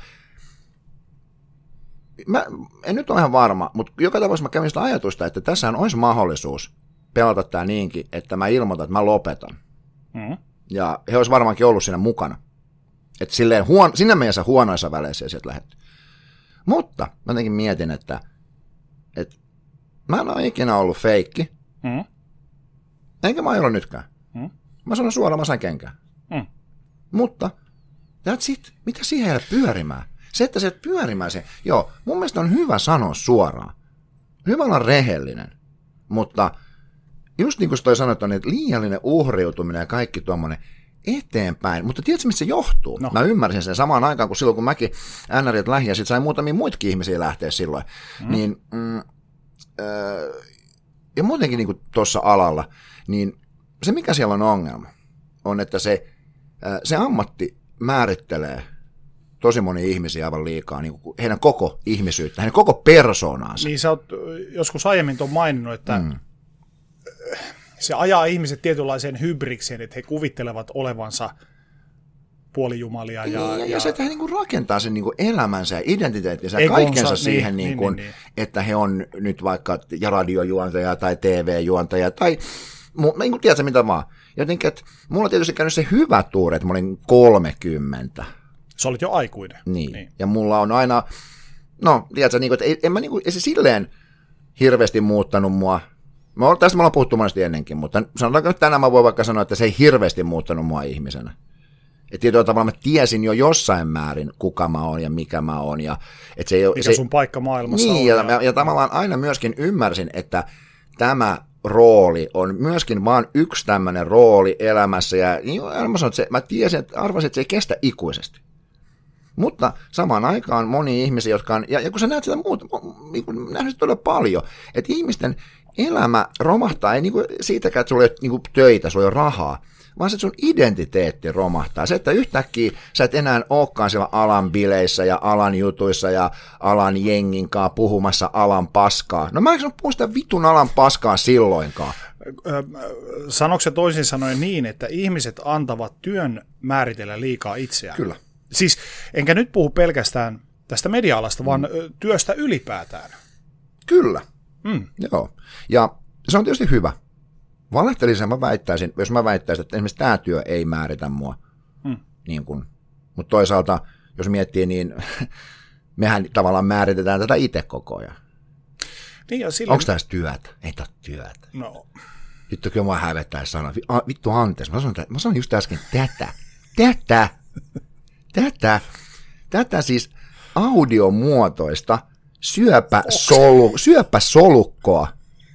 [SPEAKER 1] mä en nyt ole ihan varma, mutta joka tapauksessa mä kävin sitä ajatusta, että tässähän olisi mahdollisuus pelata tämä niinkin, että mä ilmoitan, että mä lopetan. Mm. Ja he olisi varmaankin ollut siinä mukana. Että silleen huon, sinne mielessä huonoissa väleissä sieltä lähdetty. Mutta mä jotenkin mietin, että, että mä en ole ikinä ollut feikki. Mm. Enkä mä ole nytkään. Mm. Mä sanon suoraan, mä sain kenkään. Mm. Mutta that's it. Mitä siihen jää pyörimään? Se, että se pyörimään se, joo, mun mielestä on hyvä sanoa suoraan. Hyvä olla rehellinen. Mutta just niin kuin toi sanoi, että on niin liiallinen uhriutuminen ja kaikki tuommoinen eteenpäin. Mutta tiedätkö, mistä se johtuu? No. Mä ymmärsin sen samaan aikaan, kun silloin kun mäkin N R:ltä lähdin ja sitten sain muutamia muitakin ihmisiä lähteä silloin. Mm. Niin, mm, äh, ja muutenkin niin kuin tuossa alalla, niin se mikä siellä on ongelma, on, että se, äh, se ammatti määrittelee tosi moni ihmisiä aivan liikaa, niin kuin heidän koko ihmisyyttä, heidän koko persoonaansa.
[SPEAKER 2] Niin sä oot joskus aiemmin tuon maininnut, että mm. se ajaa ihmiset tietynlaiseen hybrikseen, että he kuvittelevat olevansa puolijumalia. Ja, ja, ja, ja se,
[SPEAKER 1] että he niin kuin rakentaa sen niin kuin elämänsä ja identiteettinsä ja kaikensa niin, siihen, niin, niin kuin, niin, niin. että he on nyt vaikka radiojuontaja tai T V-juontaja tai niin kuin tiedätkö mitä vaan. Jotenkin, että mulla on tietysti käynyt se hyvä tuuri, että mä olin kolmekymmentä.
[SPEAKER 2] Sä olit jo aikuinen.
[SPEAKER 1] Niin. niin. Ja mulla on aina, no tiedätkö, niin kuin, että ei, en mä niin kuin, ei se silleen hirveästi muuttanut mua. Mä, tästä me ollaan puhuttu monesti ennenkin, mutta sanotaanko nyt tänään mä voin vaikka sanoa, että se ei hirveästi muuttanut mua ihmisenä. Että tietyllä tavalla mä tiesin jo jossain määrin, kuka mä oon ja mikä mä oon. Ja, että se ei,
[SPEAKER 2] mikä
[SPEAKER 1] se,
[SPEAKER 2] sun paikka maailmassa
[SPEAKER 1] niin,
[SPEAKER 2] on.
[SPEAKER 1] Ja, ja, ja tavallaan aina myöskin ymmärsin, että tämä rooli on myöskin vaan yksi tämmöinen rooli elämässä. Ja niin, mä, sanon, että se, mä tiesin, että arvasin, että se ei kestä ikuisesti. Mutta samaan aikaan moni ihmisiä, jotka on, ja, ja kun sä näet sitä muuta, niin nähnyt sitä todella paljon, että ihmisten elämä romahtaa, ei niin kuin siitäkään, että sulla ei ole niin kuin töitä, sulla ei ole rahaa, vaan se, että sun identiteetti romahtaa. Se, että yhtäkkiä sä et enää olekaan siellä alan bileissä ja alan jutuissa ja alan jenginkaan puhumassa alan paskaa. No mä en puhu sitä vitun alan paskaa silloinkaan.
[SPEAKER 2] Sanoiko se toisin sanoen niin, että ihmiset antavat työn määritellä liikaa itseään?
[SPEAKER 1] Kyllä.
[SPEAKER 2] Siis enkä nyt puhu pelkästään tästä media-alasta, vaan mm. työstä ylipäätään.
[SPEAKER 1] Kyllä. Mm. Joo. Ja se on tietysti hyvä. Valehtelisin mä väittäisin, jos mä väittäisin, että esimerkiksi tämä työ ei määritä mua. Mm. Niin kun. Mutta toisaalta, jos miettii, niin mehän tavallaan määritetään tätä itse koko ajan.
[SPEAKER 2] Niin silloin...
[SPEAKER 1] Onko tässä työtä? Ei tämä työtä.
[SPEAKER 2] No.
[SPEAKER 1] Vittu, kyllä mua hävettää sanoa. Vittu anteeksi, mä sanoin, mä sanoin just äsken tätä. Tätä. Tätä. Tätä siis audiomuotoista syöpäsolu, syöpäsolukkoa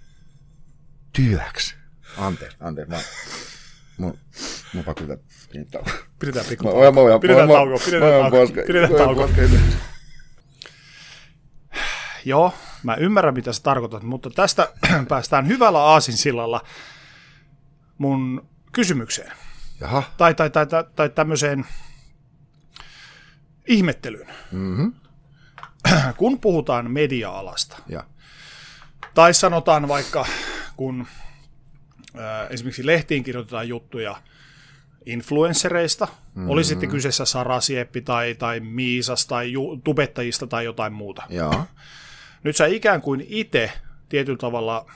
[SPEAKER 1] työksi. Anteeksi, anteeksi. Mä, mun, mun pakko pitää pieniä taukoa.
[SPEAKER 2] Pidetään pikku. Pidetään taukoa. Pidetään taukoa. Pidetään taukoa. joo, mä ymmärrän mitä sä tarkoitat, mutta tästä päästään hyvällä aasinsillalla mun kysymykseen.
[SPEAKER 1] Jaha.
[SPEAKER 2] Tai, tai, tai, tai, tai tämmöiseen ihmettelyyn.
[SPEAKER 1] Mm-hmm.
[SPEAKER 2] Kun puhutaan media-alasta,
[SPEAKER 1] ja.
[SPEAKER 2] tai sanotaan vaikka, kun ää, esimerkiksi lehtiin kirjoitetaan juttuja influenssereista, mm-hmm. oli sitten kyseessä Sara Sieppi tai, tai Miisas tai ju, tubettajista tai jotain muuta.
[SPEAKER 1] Ja.
[SPEAKER 2] Nyt sä ikään kuin itse tietyllä tavalla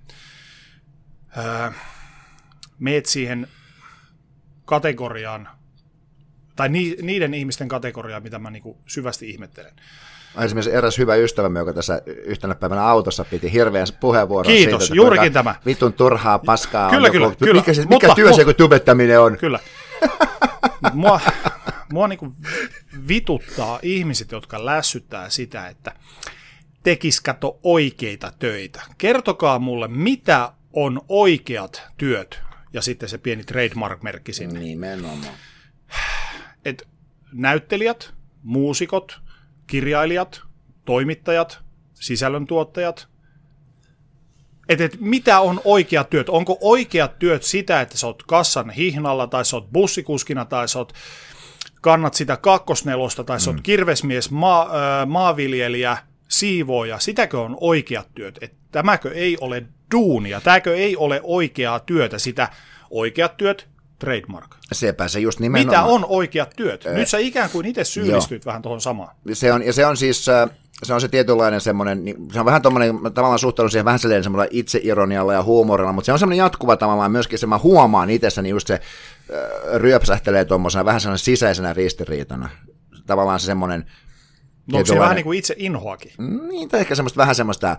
[SPEAKER 2] ää, meet siihen kategoriaan, tai ni, niiden ihmisten kategoriaan, mitä mä niinku syvästi ihmettelen.
[SPEAKER 1] Esimerkiksi eräs hyvä ystävämme, joka tässä yhtenä päivänä autossa piti hirveän puheenvuoron
[SPEAKER 2] Kiitos,
[SPEAKER 1] siitä,
[SPEAKER 2] juurikin tämä.
[SPEAKER 1] Vitun turhaa paskaa
[SPEAKER 2] kyllä,
[SPEAKER 1] on.
[SPEAKER 2] Kyllä,
[SPEAKER 1] joku,
[SPEAKER 2] kyllä.
[SPEAKER 1] Mikä, se, mikä
[SPEAKER 2] mutta,
[SPEAKER 1] työ se, kun tubettaminen on?
[SPEAKER 2] Kyllä. Mua, mua niinku vituttaa ihmiset, jotka lässyttää sitä, että tekis kato oikeita töitä. Kertokaa mulle, mitä on oikeat työt, ja sitten se pieni trademark-merkki sinne.
[SPEAKER 1] Nimenomaan.
[SPEAKER 2] Et näyttelijät, muusikot, kirjailijat, toimittajat, sisällöntuottajat. Et, et mitä on oikeat työt? Onko oikeat työt sitä, että sä oot kassan hihnalla, tai sä oot bussikuskina, tai sä oot, kannat sitä kakkosnelosta, tai sä oot mm. kirvesmies, maa, äh, maanviljelijä, siivooja. Sitäkö on oikeat työt? Et tämäkö ei ole duunia? Tämäkö ei ole oikeaa työtä? Sitä oikeat työt, trademark.
[SPEAKER 1] Sepä se just nimenomaan.
[SPEAKER 2] Mitä on oikeat työt? Nyt sä ikään kuin itse syyllistyt vähän tuohon samaan.
[SPEAKER 1] Se on, ja se on siis se on se tietynlainen semmoinen, se on vähän tommoinen, tavallaan suhtaudun siihen vähän semmoinen itseironialla ja huumorilla, mutta se on semmoinen jatkuva tavallaan myöskin se, mä huomaan itsessäni just se äh, ryöpsähtelee tuommoisena vähän semmoinen sisäisenä ristiriitana. Tavallaan se semmoinen.
[SPEAKER 2] No onko se vähän niin kuin itse inhoakin?
[SPEAKER 1] Niin, tai ehkä semmoista vähän semmoista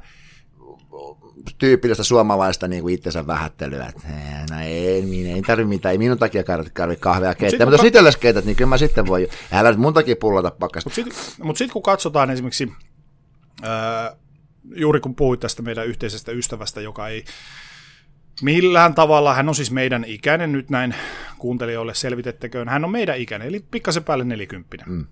[SPEAKER 1] tyypillistä suomalaista niin kuin itsensä vähättelyä, että no ei, minä ei tarvitse mitään, ei minun takia tarvitse kahvea keittää, mutta jos ka- itsellesi keität, niin kyllä mä sitten voi, älä nyt mun takia pullata pakkasta.
[SPEAKER 2] Mutta sitten mut sit, kun katsotaan esimerkiksi, ää, juuri kun puhuit tästä meidän yhteisestä ystävästä, joka ei millään tavalla, hän on siis meidän ikäinen, nyt näin kuuntelijoille selvitettäköön, hän on meidän ikäinen, eli pikkasen päälle nelikymppinen. Mm.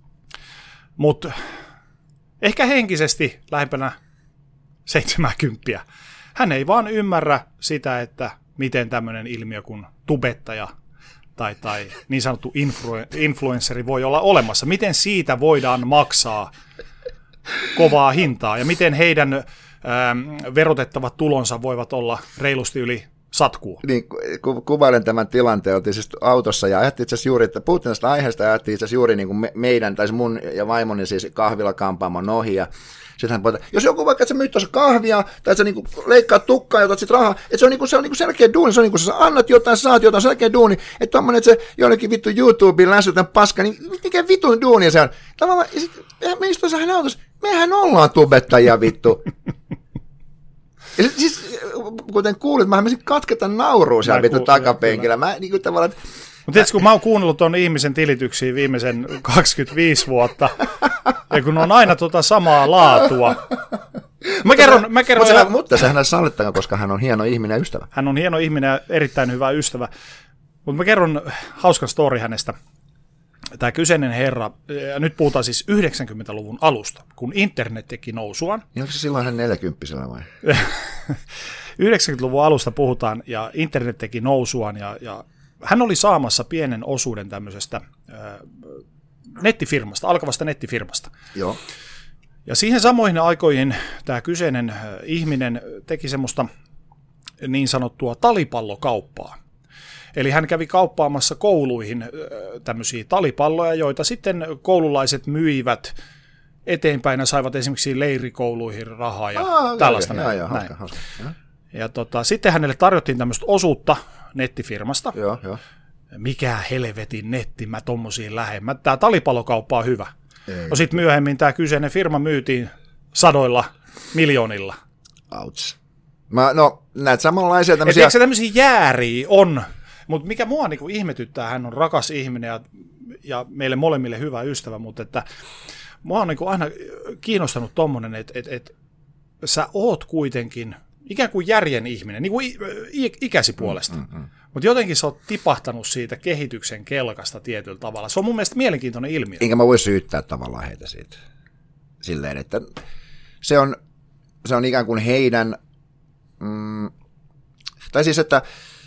[SPEAKER 2] Mutta ehkä henkisesti lähempänä seitsemänkymmentä. Hän ei vaan ymmärrä sitä, että miten tämmöinen ilmiö kuin tubettaja tai, tai niin sanottu influ- influenssari voi olla olemassa. Miten siitä voidaan maksaa kovaa hintaa ja miten heidän ähm, verotettavat tulonsa voivat olla reilusti yli satkuu.
[SPEAKER 1] Niin, ku, kuvailen tämän tilanteen, oltiin siis autossa ja ajattelin itse asiassa juuri, että puhuttiin tästä aiheesta ja ajattelin itse asiassa juuri niin kuin me, meidän, tai mun ja vaimoni siis kahvilakampaamon ohi ja sitten hän puhutaan, jos joku vaikka, että sä myyt tuossa kahvia, tai että sä niinku leikkaat tukkaa ja otat sit rahaa, että se on, niinku, se on niinku selkeä duuni, se on niinku, sä annat jotain, sä saat jotain, selkeä duuni, että tommonen, että se jollekin vittu YouTubeen lässytän paska, niin mikä vitun duuni se on? Tavallaan, ja sit, me istutaan hänen autossa, mehän ollaan tubettajia vittu. Ja sit, siis, kuten kuulit, mähän menisin katketa nauruun siellä vittu takapenkillä, mä niinku tavallaan, että
[SPEAKER 2] mutta tietysti kun mä oon kuunnellut tuon ihmisen tilityksiä viimeisen kaksikymmentäviisi vuotta, ja kun on aina tuota samaa laatua. Mä kerron, mä kerron
[SPEAKER 1] mutta,
[SPEAKER 2] ihan,
[SPEAKER 1] sehän, mutta sehän sallittakaan, koska hän on hieno ihminen ja ystävä.
[SPEAKER 2] Hän on hieno ihminen ja erittäin hyvä ystävä. Mutta mä kerron hauskan story hänestä. Tämä kyseinen herra, ja nyt puhutaan siis yhdeksänkymmentäluvun alusta, kun internet teki nousuaan.
[SPEAKER 1] Niin onko se silloin hän neljäkymppisellä vai?
[SPEAKER 2] yhdeksänkymmentäluvun alusta puhutaan, ja internet teki nousuaan, ja, ja hän oli saamassa pienen osuuden tämmöisestä ää, nettifirmasta, alkavasta nettifirmasta.
[SPEAKER 1] Joo.
[SPEAKER 2] Ja siihen samoihin aikoihin tämä kyseinen ihminen teki semmoista niin sanottua talipallokauppaa. Eli hän kävi kauppaamassa kouluihin tämmöisiä talipalloja, joita sitten koululaiset myivät eteenpäin ja saivat esimerkiksi leirikouluihin rahaa ja Aa, tällaista.
[SPEAKER 1] Okay.
[SPEAKER 2] näin.
[SPEAKER 1] Ja, ja, hauska, hauska.
[SPEAKER 2] Ja tota, sitten hänelle tarjottiin tämmöistä osuutta nettifirmasta.
[SPEAKER 1] Joo, joo.
[SPEAKER 2] Mikä helvetin netti, mä tommosiin lähden. Tämä talipallokauppa on hyvä. No sitten myöhemmin tämä kyseinen firma myytiin sadoilla miljoonilla.
[SPEAKER 1] Ouch. Mä, no näitä samanlaisia tämmöisiä.
[SPEAKER 2] Eikö tämmöisiä jääriä on? Mutta mikä mua niinku ihmetyttää, hän on rakas ihminen ja, ja meille molemmille hyvä ystävä, mutta että mua on niinku aina kiinnostanut tommonen, että et, et, sä oot kuitenkin ikään kuin järjen ihminen, niin kuin ikäsi puolesta. Mm, mm, mm. Mutta jotenkin sä oot tipahtanut siitä kehityksen kelkasta tietyllä tavalla. Se on mun mielestä mielenkiintoinen ilmiö.
[SPEAKER 1] Enkä mä voi syyttää tavallaan heitä siitä. Silleen, että se on, se on ikään kuin heidän, mm, tai siis, että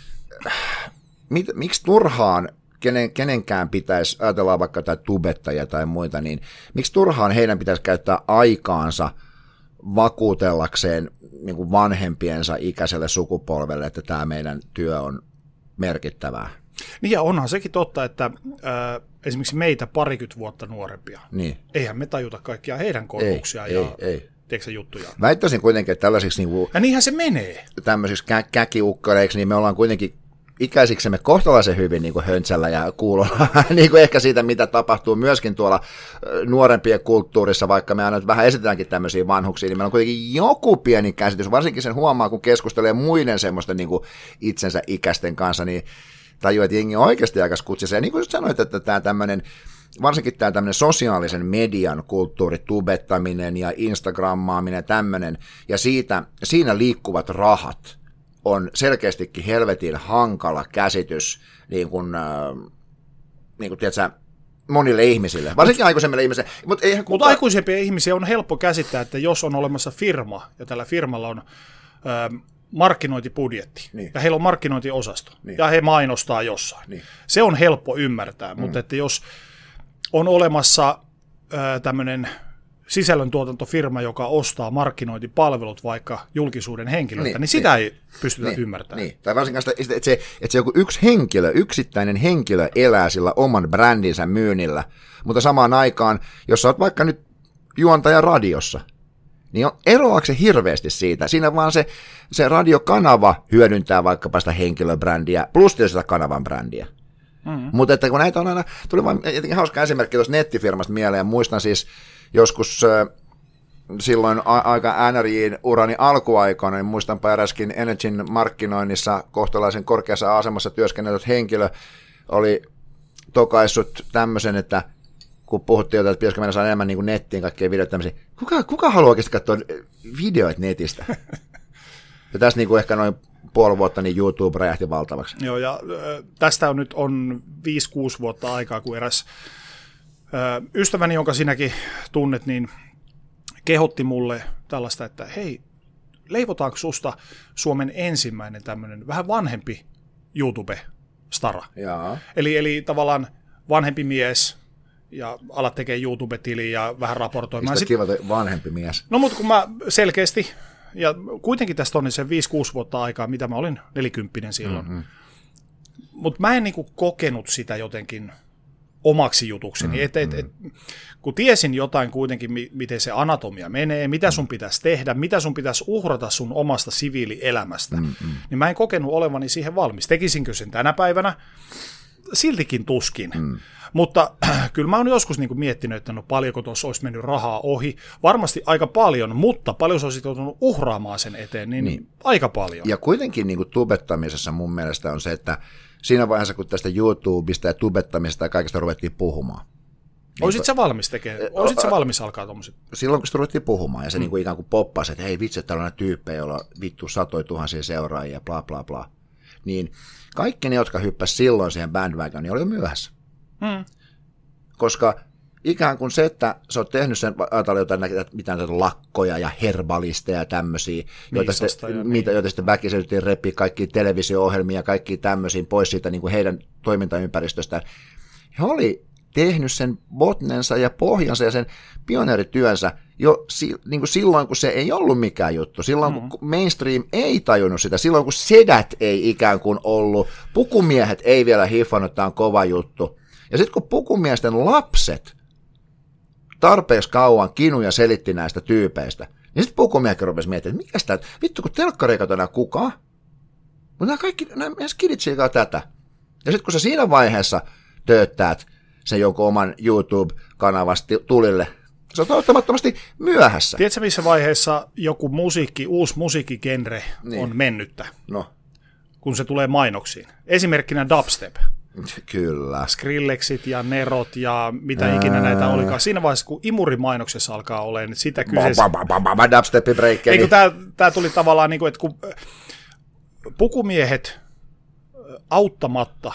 [SPEAKER 1] mit, miksi turhaan kenen, kenenkään pitäisi, ajatellaan vaikka tai tubettajia tai muita, niin miksi turhaan heidän pitäisi käyttää aikaansa vakuutellakseen niin kuin vanhempiensa ikäiselle sukupolvelle, että tämä meidän työ on merkittävää.
[SPEAKER 2] Niin ja onhan sekin totta, että äh, esimerkiksi meitä parikymmentä vuotta nuorempia,
[SPEAKER 1] niin. Eihän
[SPEAKER 2] me tajuta kaikkia heidän kokemuksiaan
[SPEAKER 1] ei,
[SPEAKER 2] ja
[SPEAKER 1] ei, ei.
[SPEAKER 2] tiedätkö, juttuja.
[SPEAKER 1] Väittäisin kuitenkin, että tällaisiksi niin kuin,
[SPEAKER 2] ja niinhän se menee.
[SPEAKER 1] Tämmöisiksi kä- käkiukkaleiksi, niin me ollaan kuitenkin ikäisiksemme kohtalaisen hyvin niin kuin höntsällä ja kuulolla, niin kuin ehkä siitä, mitä tapahtuu myöskin tuolla nuorempien kulttuurissa, vaikka me aina vähän esitetäänkin tämmöisiä vanhuksia, niin meillä on kuitenkin joku pieni käsitys, varsinkin sen huomaa, kun keskustelee muiden semmoisten niin kuin itsensä ikäisten kanssa, niin tajuu, että jengi on oikeasti aika skutsissa. Ja niin kuin just sanoit, että tämä tämmöinen, varsinkin tämä tämmöinen sosiaalisen median kulttuuri, tubettaminen ja instagrammaaminen ja tämmöinen, ja siitä, siinä liikkuvat rahat, on selkeästikin helvetin hankala käsitys niin kuin, äh, niin kuin tiedätkö, monille ihmisille, varsinkin aikuisemmille ihmisille. Mutta kukaan...
[SPEAKER 2] Mut aikuisempia ihmisiä on helppo käsittää, että jos on olemassa firma, ja tällä firmalla on äh, markkinointibudjetti, niin. ja heillä on markkinointiosasto, niin. ja he mainostaa jossain. Niin. Se on helppo ymmärtää, mm. mutta että jos on olemassa äh, tämmöinen sisällöntuotantofirma, joka ostaa markkinointipalvelut vaikka julkisuuden henkilöltä, niin, niin sitä niin, ei pystytä niin, ymmärtämään. Niin.
[SPEAKER 1] Tai varsinkaan sitä, että se, että se joku yksi henkilö, yksittäinen henkilö elää sillä oman brändinsä myynnillä, mutta samaan aikaan, jos sä oot vaikka nyt juontaja radiossa, niin eroaako se hirveästi siitä? Siinä vaan se, se radiokanava hyödyntää vaikkapa sitä henkilöbrändiä, plus sitä kanavan brändiä. Mm-hmm. Mutta että kun näitä on aina, tuli vaan jotenkin hauska esimerkki tuosta nettifirmasta mieleen, muistan siis joskus äh, silloin a- aika N R J:n urani alkuaikoina, niin muistanpa eräskin Energyn markkinoinnissa kohtalaisen korkeassa asemassa työskennellyt henkilö oli tokaissut tämmöisen, että kun puhuttiin jotain, että pitäisikö mennä saada enemmän niin kuin nettiin kaikkea videoita tämmöisiä, kuka, kuka haluaa oikeasti katsoa videoita netistä? Ja tässä niin kuin ehkä noin puoli vuotta niin YouTube räjähti valtavaksi.
[SPEAKER 2] Joo, ja äh, tästä on nyt on viisi kuusi vuotta aikaa, kun eräs äh, ystäväni, jonka sinäkin tunnet, niin kehotti mulle tällaista, että hei, leivotaanko susta Suomen ensimmäinen tämmöinen vähän vanhempi YouTube-stara?
[SPEAKER 1] Jaa.
[SPEAKER 2] Eli, eli tavallaan vanhempi mies, ja alat tekee YouTube-tiliä ja vähän raportoimaan.
[SPEAKER 1] Mistä kiva vanhempi mies?
[SPEAKER 2] No, mutta kun mä selkeästi, ja kuitenkin tästä on niin se viisi kuusi vuotta aikaa, mitä mä olin nelikymppinen silloin, mm-hmm. mutta mä en niinku kokenut sitä jotenkin omaksi jutukseni, mm-hmm. et, et, et, kun tiesin jotain kuitenkin, miten se anatomia menee, mitä sun pitäisi tehdä, mitä sun pitäisi uhrata sun omasta siviilielämästä, mm-hmm. niin mä en kokenut olevani siihen valmis. Tekisinkö sen tänä päivänä? Siltikin tuskin. Mm. Mutta äh, kyllä mä oon joskus niin kuin miettinyt, että no paljonko tuossa olisi mennyt rahaa ohi. Varmasti aika paljon, mutta paljon se olisi joutunut uhraamaan sen eteen, niin, niin. aika paljon.
[SPEAKER 1] Ja kuitenkin niin kuin tubettamisessa mun mielestä on se, että siinä vaiheessa, kun tästä YouTubesta ja tubettamisesta ja kaikesta ruvettiin puhumaan.
[SPEAKER 2] Oisit sä valmis tekemään? Oisit sä valmis alkaa tuommoiset?
[SPEAKER 1] Silloin, kun sitä ruvettiin puhumaan ja se mm. niin kuin ikään kuin poppasi, että hei vitsi, että tällainen tyyppejä, jolla on vittu satoi tuhansia seuraajia ja bla bla bla, niin kaikki ne, jotka hyppäsivät silloin siihen bandwagoniin, oli jo myöhässä. Hmm. Koska ikään kuin se, että sä oot tehnyt sen, ajatellaan jotain mitään lakkoja ja herbalisteja ja tämmöisiä, joita sitten, ja mitä, joita sitten väkisin repii kaikkia televisio-ohjelmia ja kaikkia tämmöisiä pois siitä niin kuin heidän toimintaympäristöstään. He oli tehnyt sen botnensa ja pohjansa ja sen pioneerityönsä jo si, niin kuin silloin, kun se ei ollut mikään juttu, silloin mm. kun mainstream ei tajunnut sitä, silloin kun sedät ei ikään kuin ollut, pukumiehet ei vielä hiffannut, että tämä on kova juttu. Ja sitten kun pukumiesten lapset tarpeeksi kauan kinuja selitti näistä tyypeistä, niin sitten pukumiehetkin rupesi miettimään, että mikä sitä, vittu kun telkkari ei kato kukaan, mutta nämä kaikki, nämä skidit siikaa tätä. Ja sitten kun sä siinä vaiheessa tööttäät sen jonkun oman YouTube-kanavasta tulille, se on auttamattomasti myöhässä.
[SPEAKER 2] Tiedätkö, missä vaiheessa joku musiikki, uusi musiikkigenre niin. on mennyttä?
[SPEAKER 1] No.
[SPEAKER 2] Kun se tulee mainoksiin. Esimerkkinä dubstep.
[SPEAKER 1] Kyllä.
[SPEAKER 2] Skrillexit ja Nerot ja mitä Ää... ikinä näitä olikaan. Siinä vaiheessa, kun Imuri-mainoksessa alkaa olemaan, niin sitä kyseessä...
[SPEAKER 1] Dubstepi breikki.
[SPEAKER 2] Tämä tuli tavallaan, niin kuin, että kun pukumiehet auttamatta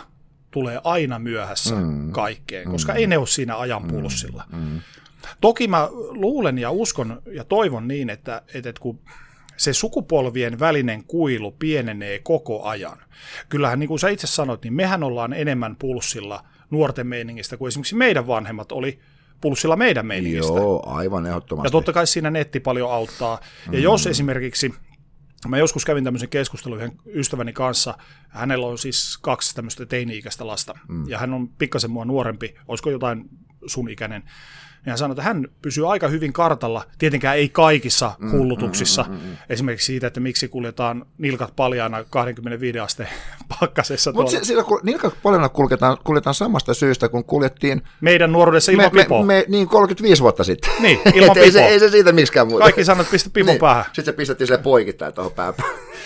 [SPEAKER 2] tulee aina myöhässä mm. kaikkeen, koska mm. ei ne ole siinä ajan pulssilla.
[SPEAKER 1] Mm. Mm.
[SPEAKER 2] Toki mä luulen ja uskon ja toivon niin, että, että kun se sukupolvien välinen kuilu pienenee koko ajan. Kyllähän niin kuin sä itse sanoit, niin mehän ollaan enemmän pulssilla nuorten meiningistä kuin esimerkiksi meidän vanhemmat oli pulssilla meidän meiningistä.
[SPEAKER 1] Joo, aivan ehdottomasti.
[SPEAKER 2] Ja totta kai siinä netti paljon auttaa. Ja mm. jos esimerkiksi, mä joskus kävin tämmöisen keskustelun yhden ystäväni kanssa, hänellä on siis kaksi tämmöistä teini-ikäistä lasta, mm. ja hän on pikkasen mua nuorempi, olisiko jotain sun ikäinen, ja hän sanoi, että hän pysyy aika hyvin kartalla, tietenkään ei kaikissa hullutuksissa, mm, mm, mm, mm. esimerkiksi siitä, että miksi kuljetaan nilkat paljaana kaksikymmentäviisi asteen pakkasessa.
[SPEAKER 1] Mutta siinä kun nilkat paljaana kuljetaan, kuljetaan samasta syystä, kun kuljettiin
[SPEAKER 2] meidän nuoruudessa ilman
[SPEAKER 1] me,
[SPEAKER 2] pipoa.
[SPEAKER 1] Me, me, niin kolmekymmentäviisi vuotta sitten.
[SPEAKER 2] Niin, ilman
[SPEAKER 1] ei, se, ei se siitä miksikään muuta.
[SPEAKER 2] Kaikki sanoo, että pistä pipon
[SPEAKER 1] niin.
[SPEAKER 2] päähän.
[SPEAKER 1] Sitten se pistettiin sille poikittain tuohon pääpään.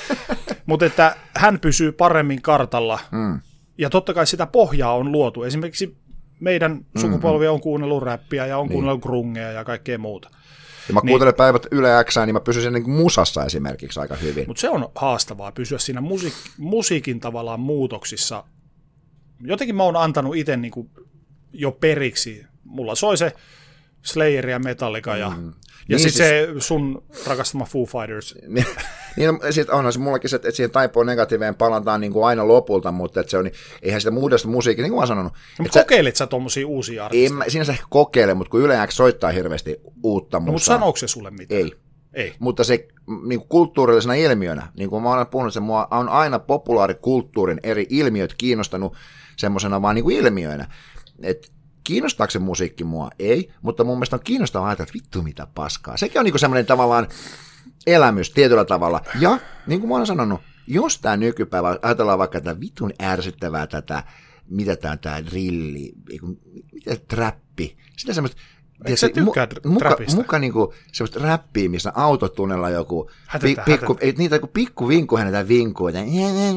[SPEAKER 2] Mutta että hän pysyy paremmin kartalla,
[SPEAKER 1] mm.
[SPEAKER 2] ja totta kai sitä pohjaa on luotu. Esimerkiksi meidän sukupolvi on kuunnellut räppiä ja on
[SPEAKER 1] niin.
[SPEAKER 2] kuunnellut grungea ja kaikkea muuta.
[SPEAKER 1] Ja mä
[SPEAKER 2] niin,
[SPEAKER 1] kuuntelen päivät Yle Xää, niin mä pysyn niin musassa esimerkiksi aika hyvin.
[SPEAKER 2] Mutta se on haastavaa pysyä siinä musiik- musiikin tavallaan muutoksissa. Jotenkin mä oon antanut itse niin kuin jo periksi. Mulla soi se Slayer ja Metallica ja, mm. ja
[SPEAKER 1] niin
[SPEAKER 2] sitten
[SPEAKER 1] siis...
[SPEAKER 2] se sun rakastama Foo Fighters.
[SPEAKER 1] Niin on, sit onhan se mullakin se, että siihen taipoon negatiiveen palataan niin kuin aina lopulta, mutta että se on, niin, eihän sitä muudesta musiikkia, niin kuin mä oon sanonut.
[SPEAKER 2] No, mutta kokeilit sä tommosia uusia artisteja?
[SPEAKER 1] Mä, siinä se ehkä kokeile, mutta kun Yle X soittaa hirveästi uutta musaa.
[SPEAKER 2] No mutta sanooko se sulle mitään?
[SPEAKER 1] Ei.
[SPEAKER 2] Ei.
[SPEAKER 1] Mutta se niin kuin kulttuurillisena ilmiönä, niin kuin mä oon puhunut, se mua on aina populaarikulttuurin eri ilmiöt kiinnostanut semmoisena vaan niin kuin ilmiöinä. Että kiinnostaako se musiikki mua? Ei, mutta mun mielestä on kiinnostavaa ajatella, että vittu mitä paskaa. Sekin on niin kuin semmoinen tavallaan elämys tietyllä tavalla. Ja niin kuin mä olen sanonut, jos tämä nykypäivä, ajatellaan vaikka tätä vitun ärsyttävää tätä, mitä tämä on tämä drilli, mitä trappi, sitä semmoista,
[SPEAKER 2] eikö sä tykkää
[SPEAKER 1] muka,
[SPEAKER 2] trapista?
[SPEAKER 1] Muka niinku semmoista räppiä, missä autotunnella joku,
[SPEAKER 2] hätetä,
[SPEAKER 1] pikku,
[SPEAKER 2] hätetä.
[SPEAKER 1] niitä joku pikku vinkku hänetä vinkuu, että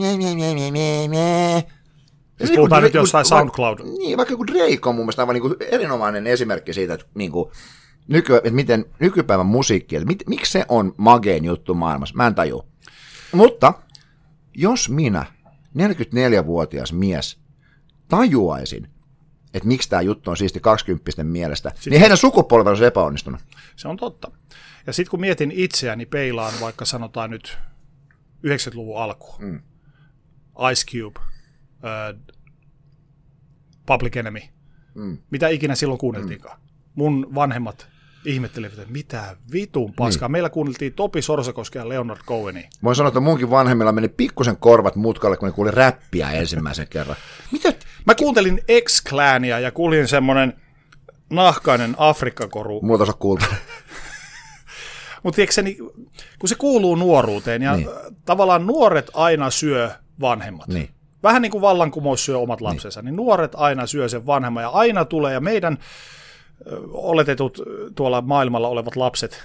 [SPEAKER 2] siis puhutaan nyt jostain SoundCloud.
[SPEAKER 1] Niin, vaikka joku Drake on mun mielestä aivan niin erinomainen esimerkki siitä, että, niin kuin, nyky, että miten nykypäivän musiikki, että mit, miksi se on magein juttu maailmassa, mä en tajua. Mutta jos minä, neljäkymmentäneljävuotias mies, tajuaisin, että miksi tämä juttu on siisti kaksikymppisten mielestä, sitten, niin heidän sukupolvensa on epäonnistunut.
[SPEAKER 2] Se on totta. Ja sitten kun mietin itseäni, peilaan vaikka sanotaan nyt yhdeksänkymmentäluvun alkuun, mm. Ice Cube, uh, Public Enemy, mm. mitä ikinä silloin kuunneltiinkaan. Mm. Mun vanhemmat ihmettelivät, että mitä vitun paskaa. Niin. Meillä kuunneltiin Topi Sorsakoskea ja Leonard Cohenia.
[SPEAKER 1] Voin sanoa, että munkin vanhemmilla meni pikkusen korvat mutkalle, kun ne kuuli räppiä ensimmäisen kerran. Mitä?
[SPEAKER 2] Mä kuuntelin X-Clania ja kuulin semmoinen nahkainen Afrikkakoru.
[SPEAKER 1] Mulla tuossa kuulta.
[SPEAKER 2] Mutta kun se kuuluu nuoruuteen ja niin. tavallaan nuoret aina syö vanhemmat.
[SPEAKER 1] Niin.
[SPEAKER 2] Vähän niin kuin vallankumous syö omat lapsensa, niin. niin nuoret aina syö sen vanhemman ja aina tulee ja meidän oletetut tuolla maailmalla olevat lapset,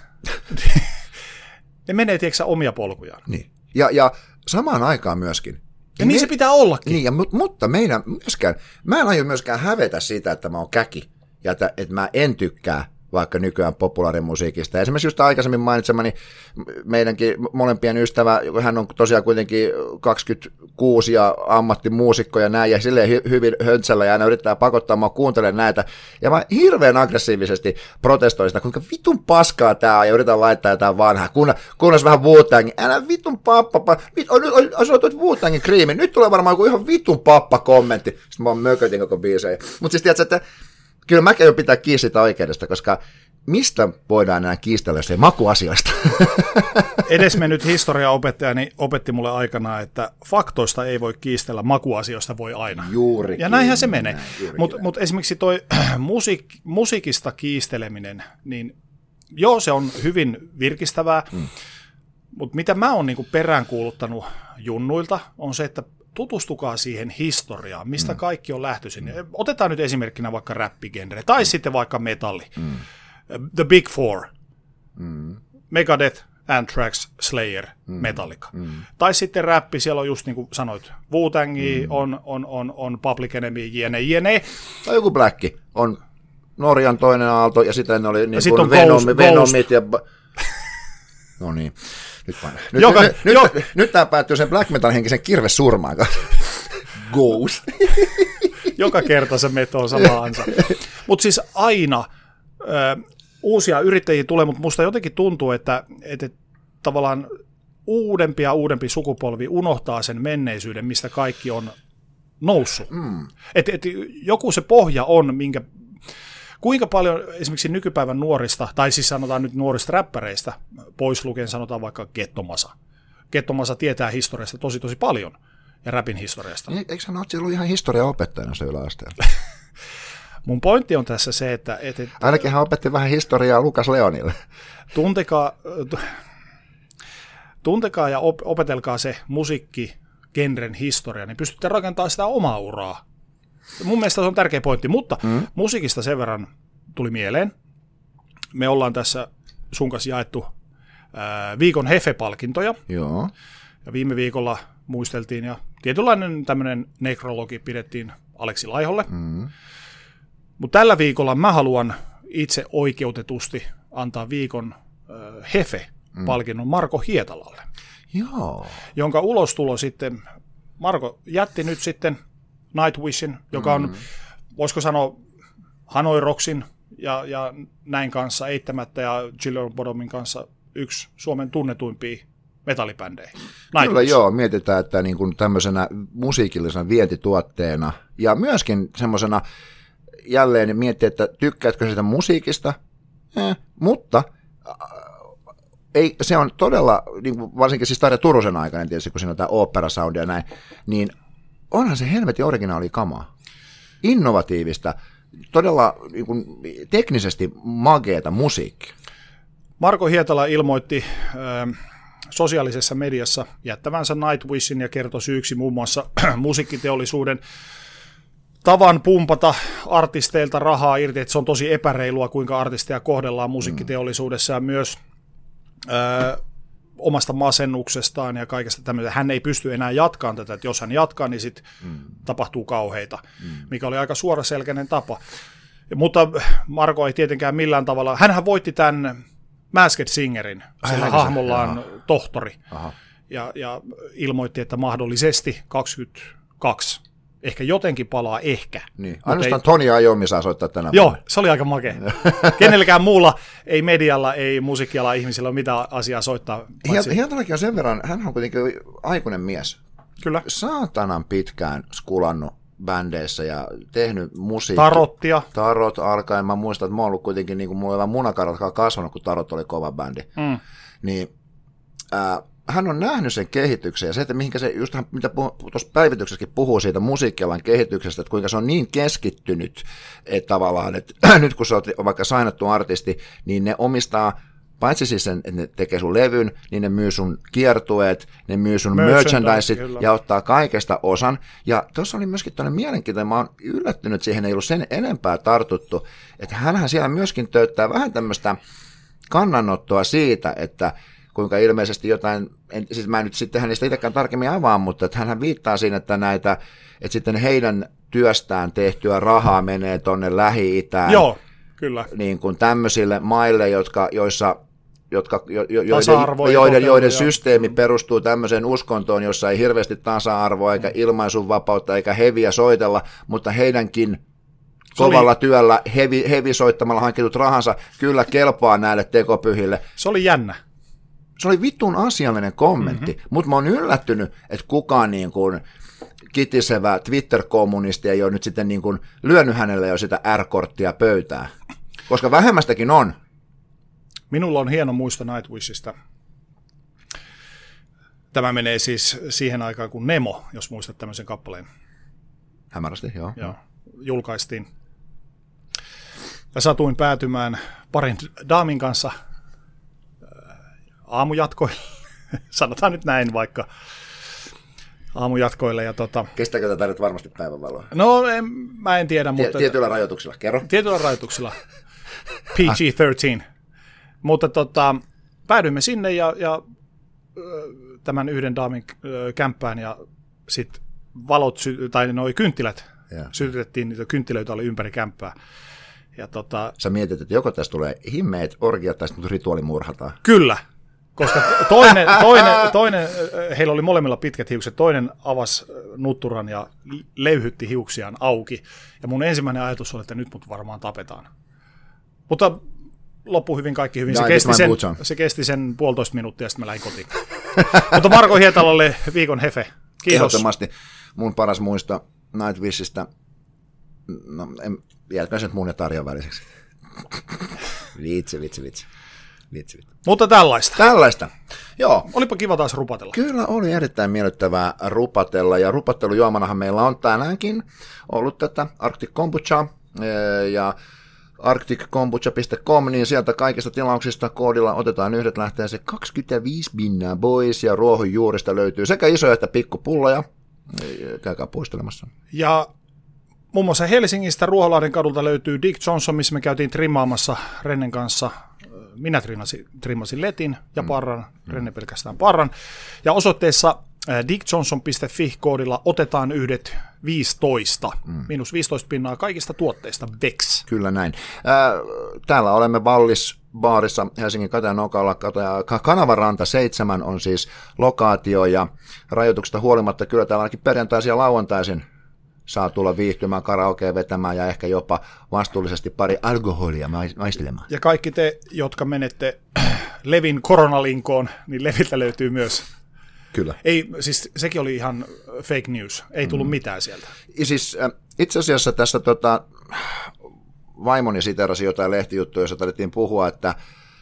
[SPEAKER 2] ne menee tiedätkö omia polkujaan.
[SPEAKER 1] Niin. Ja, ja samaan aikaan myöskin.
[SPEAKER 2] Ja niin me, se pitää ollakin.
[SPEAKER 1] Niin, ja, mutta meidän myöskään, mä en aio myöskään hävetä sitä, että mä oon käki ja että, että mä en tykkää vaikka nykyään populaarimusiikista. Esimerkiksi just aikaisemmin mainitsemani meidänkin molempien ystävä, hän on tosiaan kuitenkin kaksikymmentäkuusi ja ammattimuusikko ja näin, ja silleen hy- hyvin höntsällä, ja aina yrittää pakottaa mua kuuntelemaan näitä. Ja mä hirveän aggressiivisesti protestoin sitä, kuinka vitun paskaa tää on, ja yritän laittaa jotain vanhaa. Kunna, kunnas vähän Wu-Tangin. Älä vitun pappa, pa, vit, on, on, on sanottu Wu-Tangin kriimi. Nyt tulee varmaan joku ihan vitun pappa kommentti. Sitten mä mökötin koko biisejä. Mutta siis tiedätkö, että kyllä mäkin jo pitää kiinni sitä oikeudesta, koska mistä voidaan enää kiistellä, jos ei makuasioista?
[SPEAKER 2] Edesmennyt historiaopettajani opetti mulle aikanaan, että faktoista ei voi kiistellä, makuasioista voi aina.
[SPEAKER 1] Juurikin.
[SPEAKER 2] Ja näinhän se menee. Mutta mut esimerkiksi toi musiik, musiikista kiisteleminen, niin joo, se on hyvin virkistävää, hmm. mutta mitä mä oon niinku peräänkuuluttanut junnuilta, on se, että tutustukaa siihen historiaan, mistä mm. kaikki on lähtöisin. Mm. Otetaan nyt esimerkkinä vaikka räppigenre, tai mm. sitten vaikka metalli. Mm. The Big Four. Mm. Megadeth, Anthrax, Slayer, mm. Metallica. Mm. Tai sitten räppi, siellä on just niin kuin sanoit, Wu-Tangi, mm. on, on, on, on Public Enemy, jne, jne.
[SPEAKER 1] Tai joku Black, on Norjan toinen aalto, ja sitten oli niin
[SPEAKER 2] kuin
[SPEAKER 1] Venom, Venomit ja... No niin. Nyt, nyt,
[SPEAKER 2] Joka,
[SPEAKER 1] nyt,
[SPEAKER 2] jo.
[SPEAKER 1] nyt, nyt tämä päättyy sen black metal henkisen kirvesurmaan. Ghost.
[SPEAKER 2] Joka kerta se metoo sama ansa. Mutta siis aina ö, uusia yrittäjiä tulee, mutta musta jotenkin tuntuu, että, että tavallaan uudempi ja uudempi sukupolvi unohtaa sen menneisyyden, mistä kaikki on noussut. Mm. Et, et joku se pohja on, minkä... Kuinka paljon esimerkiksi nykypäivän nuorista, tai siis sanotaan nyt nuorista räppäreistä, pois lukien sanotaan vaikka Gettomasa. Gettomasa tietää historiasta tosi tosi paljon, ja räpin historiasta.
[SPEAKER 1] Eikö hän ole ollut ihan historiaopettajana se yläasteella?
[SPEAKER 2] Mun pointti on tässä se, että... Et, et,
[SPEAKER 1] Ainakin hän opetti vähän historiaa Lukas Leonille.
[SPEAKER 2] Tuntekaa, tuntekaa ja op, opetelkaa se musiikkigenren historia, niin pystytte rakentamaan sitä omaa uraa. Mun mielestä se on tärkeä pointti, mutta mm. musiikista sen verran tuli mieleen. Me ollaan tässä sun kanssa jaettu ää, viikon Hefe-palkintoja.
[SPEAKER 1] Joo.
[SPEAKER 2] Ja viime viikolla muisteltiin ja tietynlainen tämmöinen nekrologi pidettiin Aleksi Laiholle. Mm. Mutta tällä viikolla mä haluan itse oikeutetusti antaa viikon ää, Hefe-palkinnon mm. Marko Hietalalle.
[SPEAKER 1] Joo.
[SPEAKER 2] Jonka ulostulo sitten, Marko jätti nyt sitten Nightwishin, joka on, mm. voisiko sanoa, Hanoi Rocksin ja, ja näin kanssa eittämättä ja Children Bottomin kanssa yksi Suomen tunnetuimpia metallibändejä.
[SPEAKER 1] Kyllä joo, mietitään, että niin kuin tämmöisenä musiikillisena vientituotteena ja myöskin semmoisena jälleen miettiä, että tykkäätkö sitä musiikista, eh, mutta äh, ei, se on todella, niin kuin varsinkin siis Tarja Turusen aikana, tietysti kun siinä on tämä opera-sound ja näin, niin onhan se helvetin originaali kamaa. Innovatiivista, todella niin kuin, teknisesti mageeta musiikkia.
[SPEAKER 2] Marko Hietala ilmoitti äh, sosiaalisessa mediassa jättävänsä Nightwishin ja kertoi syyksi muun muassa musiikkiteollisuuden tavan pumpata artisteilta rahaa irti, että se on tosi epäreilua, kuinka artisteja kohdellaan musiikkiteollisuudessa ja myös äh, omasta masennuksestaan ja kaikesta tämmöistä. Hän ei pysty enää jatkamaan tätä, että jos hän jatkaa, niin sitten mm. tapahtuu kauheita, mm. mikä oli aika suoraselkäinen tapa. Mutta Marko ei tietenkään millään tavalla, hänhän voitti tämän Masked Singerin, sillä hahmollaan Jaha. tohtori, ja, ja ilmoitti, että mahdollisesti kaksikymmentäkaksi, ehkä jotenkin palaa, ehkä.
[SPEAKER 1] Niin. Ainoastaan ei... Toni Iommi saa soittaa tänä
[SPEAKER 2] Joo, vuonna. Se oli aika makea. Kenelläkään muulla, ei medialla, ei musiikkiala ihmisillä ole mitään asiaa soittaa. Paitsi...
[SPEAKER 1] Hietalakin on sen verran, hän on kuitenkin aikuinen mies.
[SPEAKER 2] Kyllä.
[SPEAKER 1] Saatanan pitkään skulannut bändeissä ja tehnyt musiikkia.
[SPEAKER 2] Tarottia.
[SPEAKER 1] Tarot alkaen. Mä muistan, että mä oon ollut kuitenkin, niin kuin mulla on vähän munakarvat kasvanut, kun Tarot oli kova bändi. Mm. Niin, äh, hän on nähnyt sen kehityksen ja se, että mihinkä se, just mitä tuossa päivityksessäkin puhuu siitä musiikkialan kehityksestä, että kuinka se on niin keskittynyt, että tavallaan, että nyt kun sä oot vaikka sainattu artisti, niin ne omistaa paitsi siis sen, että ne tekee sun levyn, niin ne myy sun kiertueet, ne myy sun merchandiseit ja ottaa kaikesta osan. Ja tuossa oli myöskin tämmöinen mielenkiintoinen, mä oon yllättynyt, siihen ei ollut sen enempää tartuttu, että hänhän siellä myöskin töyttää vähän tämmöistä kannanottoa siitä, että kuinka ilmeisesti jotain, en, siis mä en nyt sitten hänestä itsekään tarkemmin avaa, mutta että hänhän viittaa siinä, että näitä, että sitten heidän työstään tehtyä rahaa menee tonne Lähi-Itään.
[SPEAKER 2] Joo, kyllä.
[SPEAKER 1] Niin kuin tämmöisille maille, jotka, joissa jotka, jo, jo, joiden, joiden, joiden systeemi perustuu tämmöiseen uskontoon, jossa ei hirveästi tasa-arvoa eikä ilmaisunvapautta eikä heviä soitella, mutta heidänkin kovalla oli, työllä hevi, hevi soittamalla hankitut rahansa kyllä kelpaa näille tekopyhille.
[SPEAKER 2] Se oli jännä.
[SPEAKER 1] Se oli vitun asiallinen kommentti, mm-hmm. mutta mä oon yllättynyt, että kukaan niin kuin kitisevä Twitter-kommunisti ei ole nyt sitten niin kuin lyönyt hänelle jo sitä R-korttia pöytään, koska vähemmästäkin on.
[SPEAKER 2] Minulla on hieno muisto Nightwishista. Tämä menee siis siihen aikaan, kun Nemo, jos muistat tämmöisen kappaleen.
[SPEAKER 1] Hämärästi, joo.
[SPEAKER 2] joo julkaistiin. Ja satuin päätymään parin daamin kanssa aamujatkoille. Sanotaan nyt näin vaikka aamujatkoille. Ja tota...
[SPEAKER 1] Kestääkö tätä nyt varmasti päivänvaloa?
[SPEAKER 2] No, en, mä en tiedä. Mutta...
[SPEAKER 1] Tietyillä rajoituksilla, kerro.
[SPEAKER 2] Tietyillä rajoituksilla. P G kolmetoista. Mutta tota, päädyimme sinne ja, ja tämän yhden daamin kämppään ja sitten valot, sy- tai noi kynttilät, yeah. sytytettiin, niitä kynttilöitä oli ympäri kämppää. Ja tota,
[SPEAKER 1] sä mietit, että joko tästä tulee himmeet orgiat tai sitten rituaali murhataan.
[SPEAKER 2] Kyllä. Koska toinen, toinen, toinen, heillä oli molemmilla pitkät hiukset, toinen avasi nutturan ja leyhytti hiuksiaan auki. Ja mun ensimmäinen ajatus oli, että nyt mut varmaan tapetaan. Mutta loppui hyvin, kaikki hyvin. Se kesti, sen, se kesti sen puolitoista minuuttia, ja sitten mä lähdin kotiin. Mutta Marko Hietalalle viikon hefe. Kiitos.
[SPEAKER 1] Ehdottomasti mun paras muisto Nightwishista, no jälkeen sen mun ja Tarjan väliseksi. Vitsi, vitsi, vitsi. Vitsi, vitsi.
[SPEAKER 2] Mutta tällaista.
[SPEAKER 1] Tällaista, joo.
[SPEAKER 2] Olipa kiva taas rupatella.
[SPEAKER 1] Kyllä oli erittäin miellyttävää rupatella, ja rupattelujuomanahan meillä on tänäänkin ollut tätä Arctic Kombucha, ja arctic kombucha piste com, niin sieltä kaikista tilauksista koodilla otetaan yhdet, lähtee se kaksikymmentäviisi binnaa boys, ja ruohonjuurista löytyy sekä isoja että pikkupulloja. Käykää puistelemassa.
[SPEAKER 2] Ja muun muassa Helsingistä Ruoholahden kadulta löytyy Dick Johnson, missä me käytiin trimmaamassa Rennen kanssa. Minä trimmasin, trimmasin letin ja parran, mm. Renne pelkästään parran. Ja osoitteessa dick johnson piste fi koodilla otetaan yhdet viisitoista, mm. miinus viisitoista pinnaa kaikista tuotteista, vex.
[SPEAKER 1] Kyllä näin. Äh, täällä olemme Vallis baarissa Helsingin Katajanokalla, Kanavaranta seitsemän on siis lokaatio, ja rajoituksesta huolimatta kyllä täällä ainakin perjantaisin ja lauantaisin saa tulla viihtymään, karaokea vetämään ja ehkä jopa vastuullisesti pari alkoholia maistelemaan.
[SPEAKER 2] Ja kaikki te, jotka menette Levin koronalinkoon, niin Leviltä löytyy myös.
[SPEAKER 1] Kyllä.
[SPEAKER 2] Ei, siis sekin oli ihan fake news, ei tullut mm. mitään sieltä.
[SPEAKER 1] Ja siis, itse asiassa tässä tota, vaimoni siterasi jotain lehtijuttuja, jossa taidettiin puhua, että,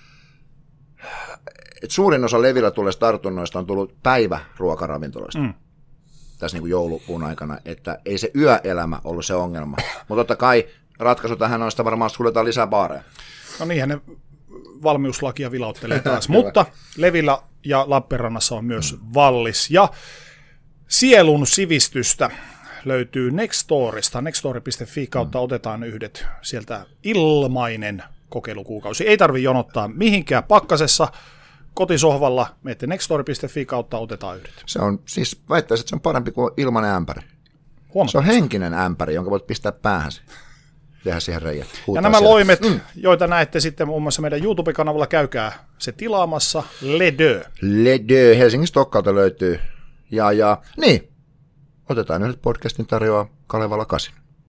[SPEAKER 1] että suurin osa Levillä tulleista tartunnoista on tullut päiväruokaravintoloista. Mm. tässä niin kuin joulukuun aikana, että ei se yöelämä ollut se ongelma. Mutta totta kai ratkaisu tähän on sitä varmaan, että suljetaan lisää baareja.
[SPEAKER 2] No niinhän ne valmiuslakia vilauttelee taas, mutta Levillä ja Lappeenrannassa on myös Vallis. Ja sielun sivistystä löytyy Nextorista, nextore piste fi kautta mm. otetaan yhdet, sieltä ilmainen kokeilukuukausi. Ei tarvitse jonottaa mihinkään pakkasessa. Kotisohvalla menette nextore piste fi kautta otetaan yhdet.
[SPEAKER 1] Se on, siis väittäisin, että se on parempi kuin ilmainen ämpäri. Se on henkinen ämpäri, jonka voit pistää päähäsi. Tehdä siihen reijät.
[SPEAKER 2] Ja nämä siellä loimet, mm. joita näette sitten muun muassa meidän YouTube-kanavalla, käykää se tilaamassa. Ledö.
[SPEAKER 1] Ledö. Helsingin Stokkalta löytyy. Ja, ja niin, otetaan yhdet podcastin tarjoaa Kalevala kasin.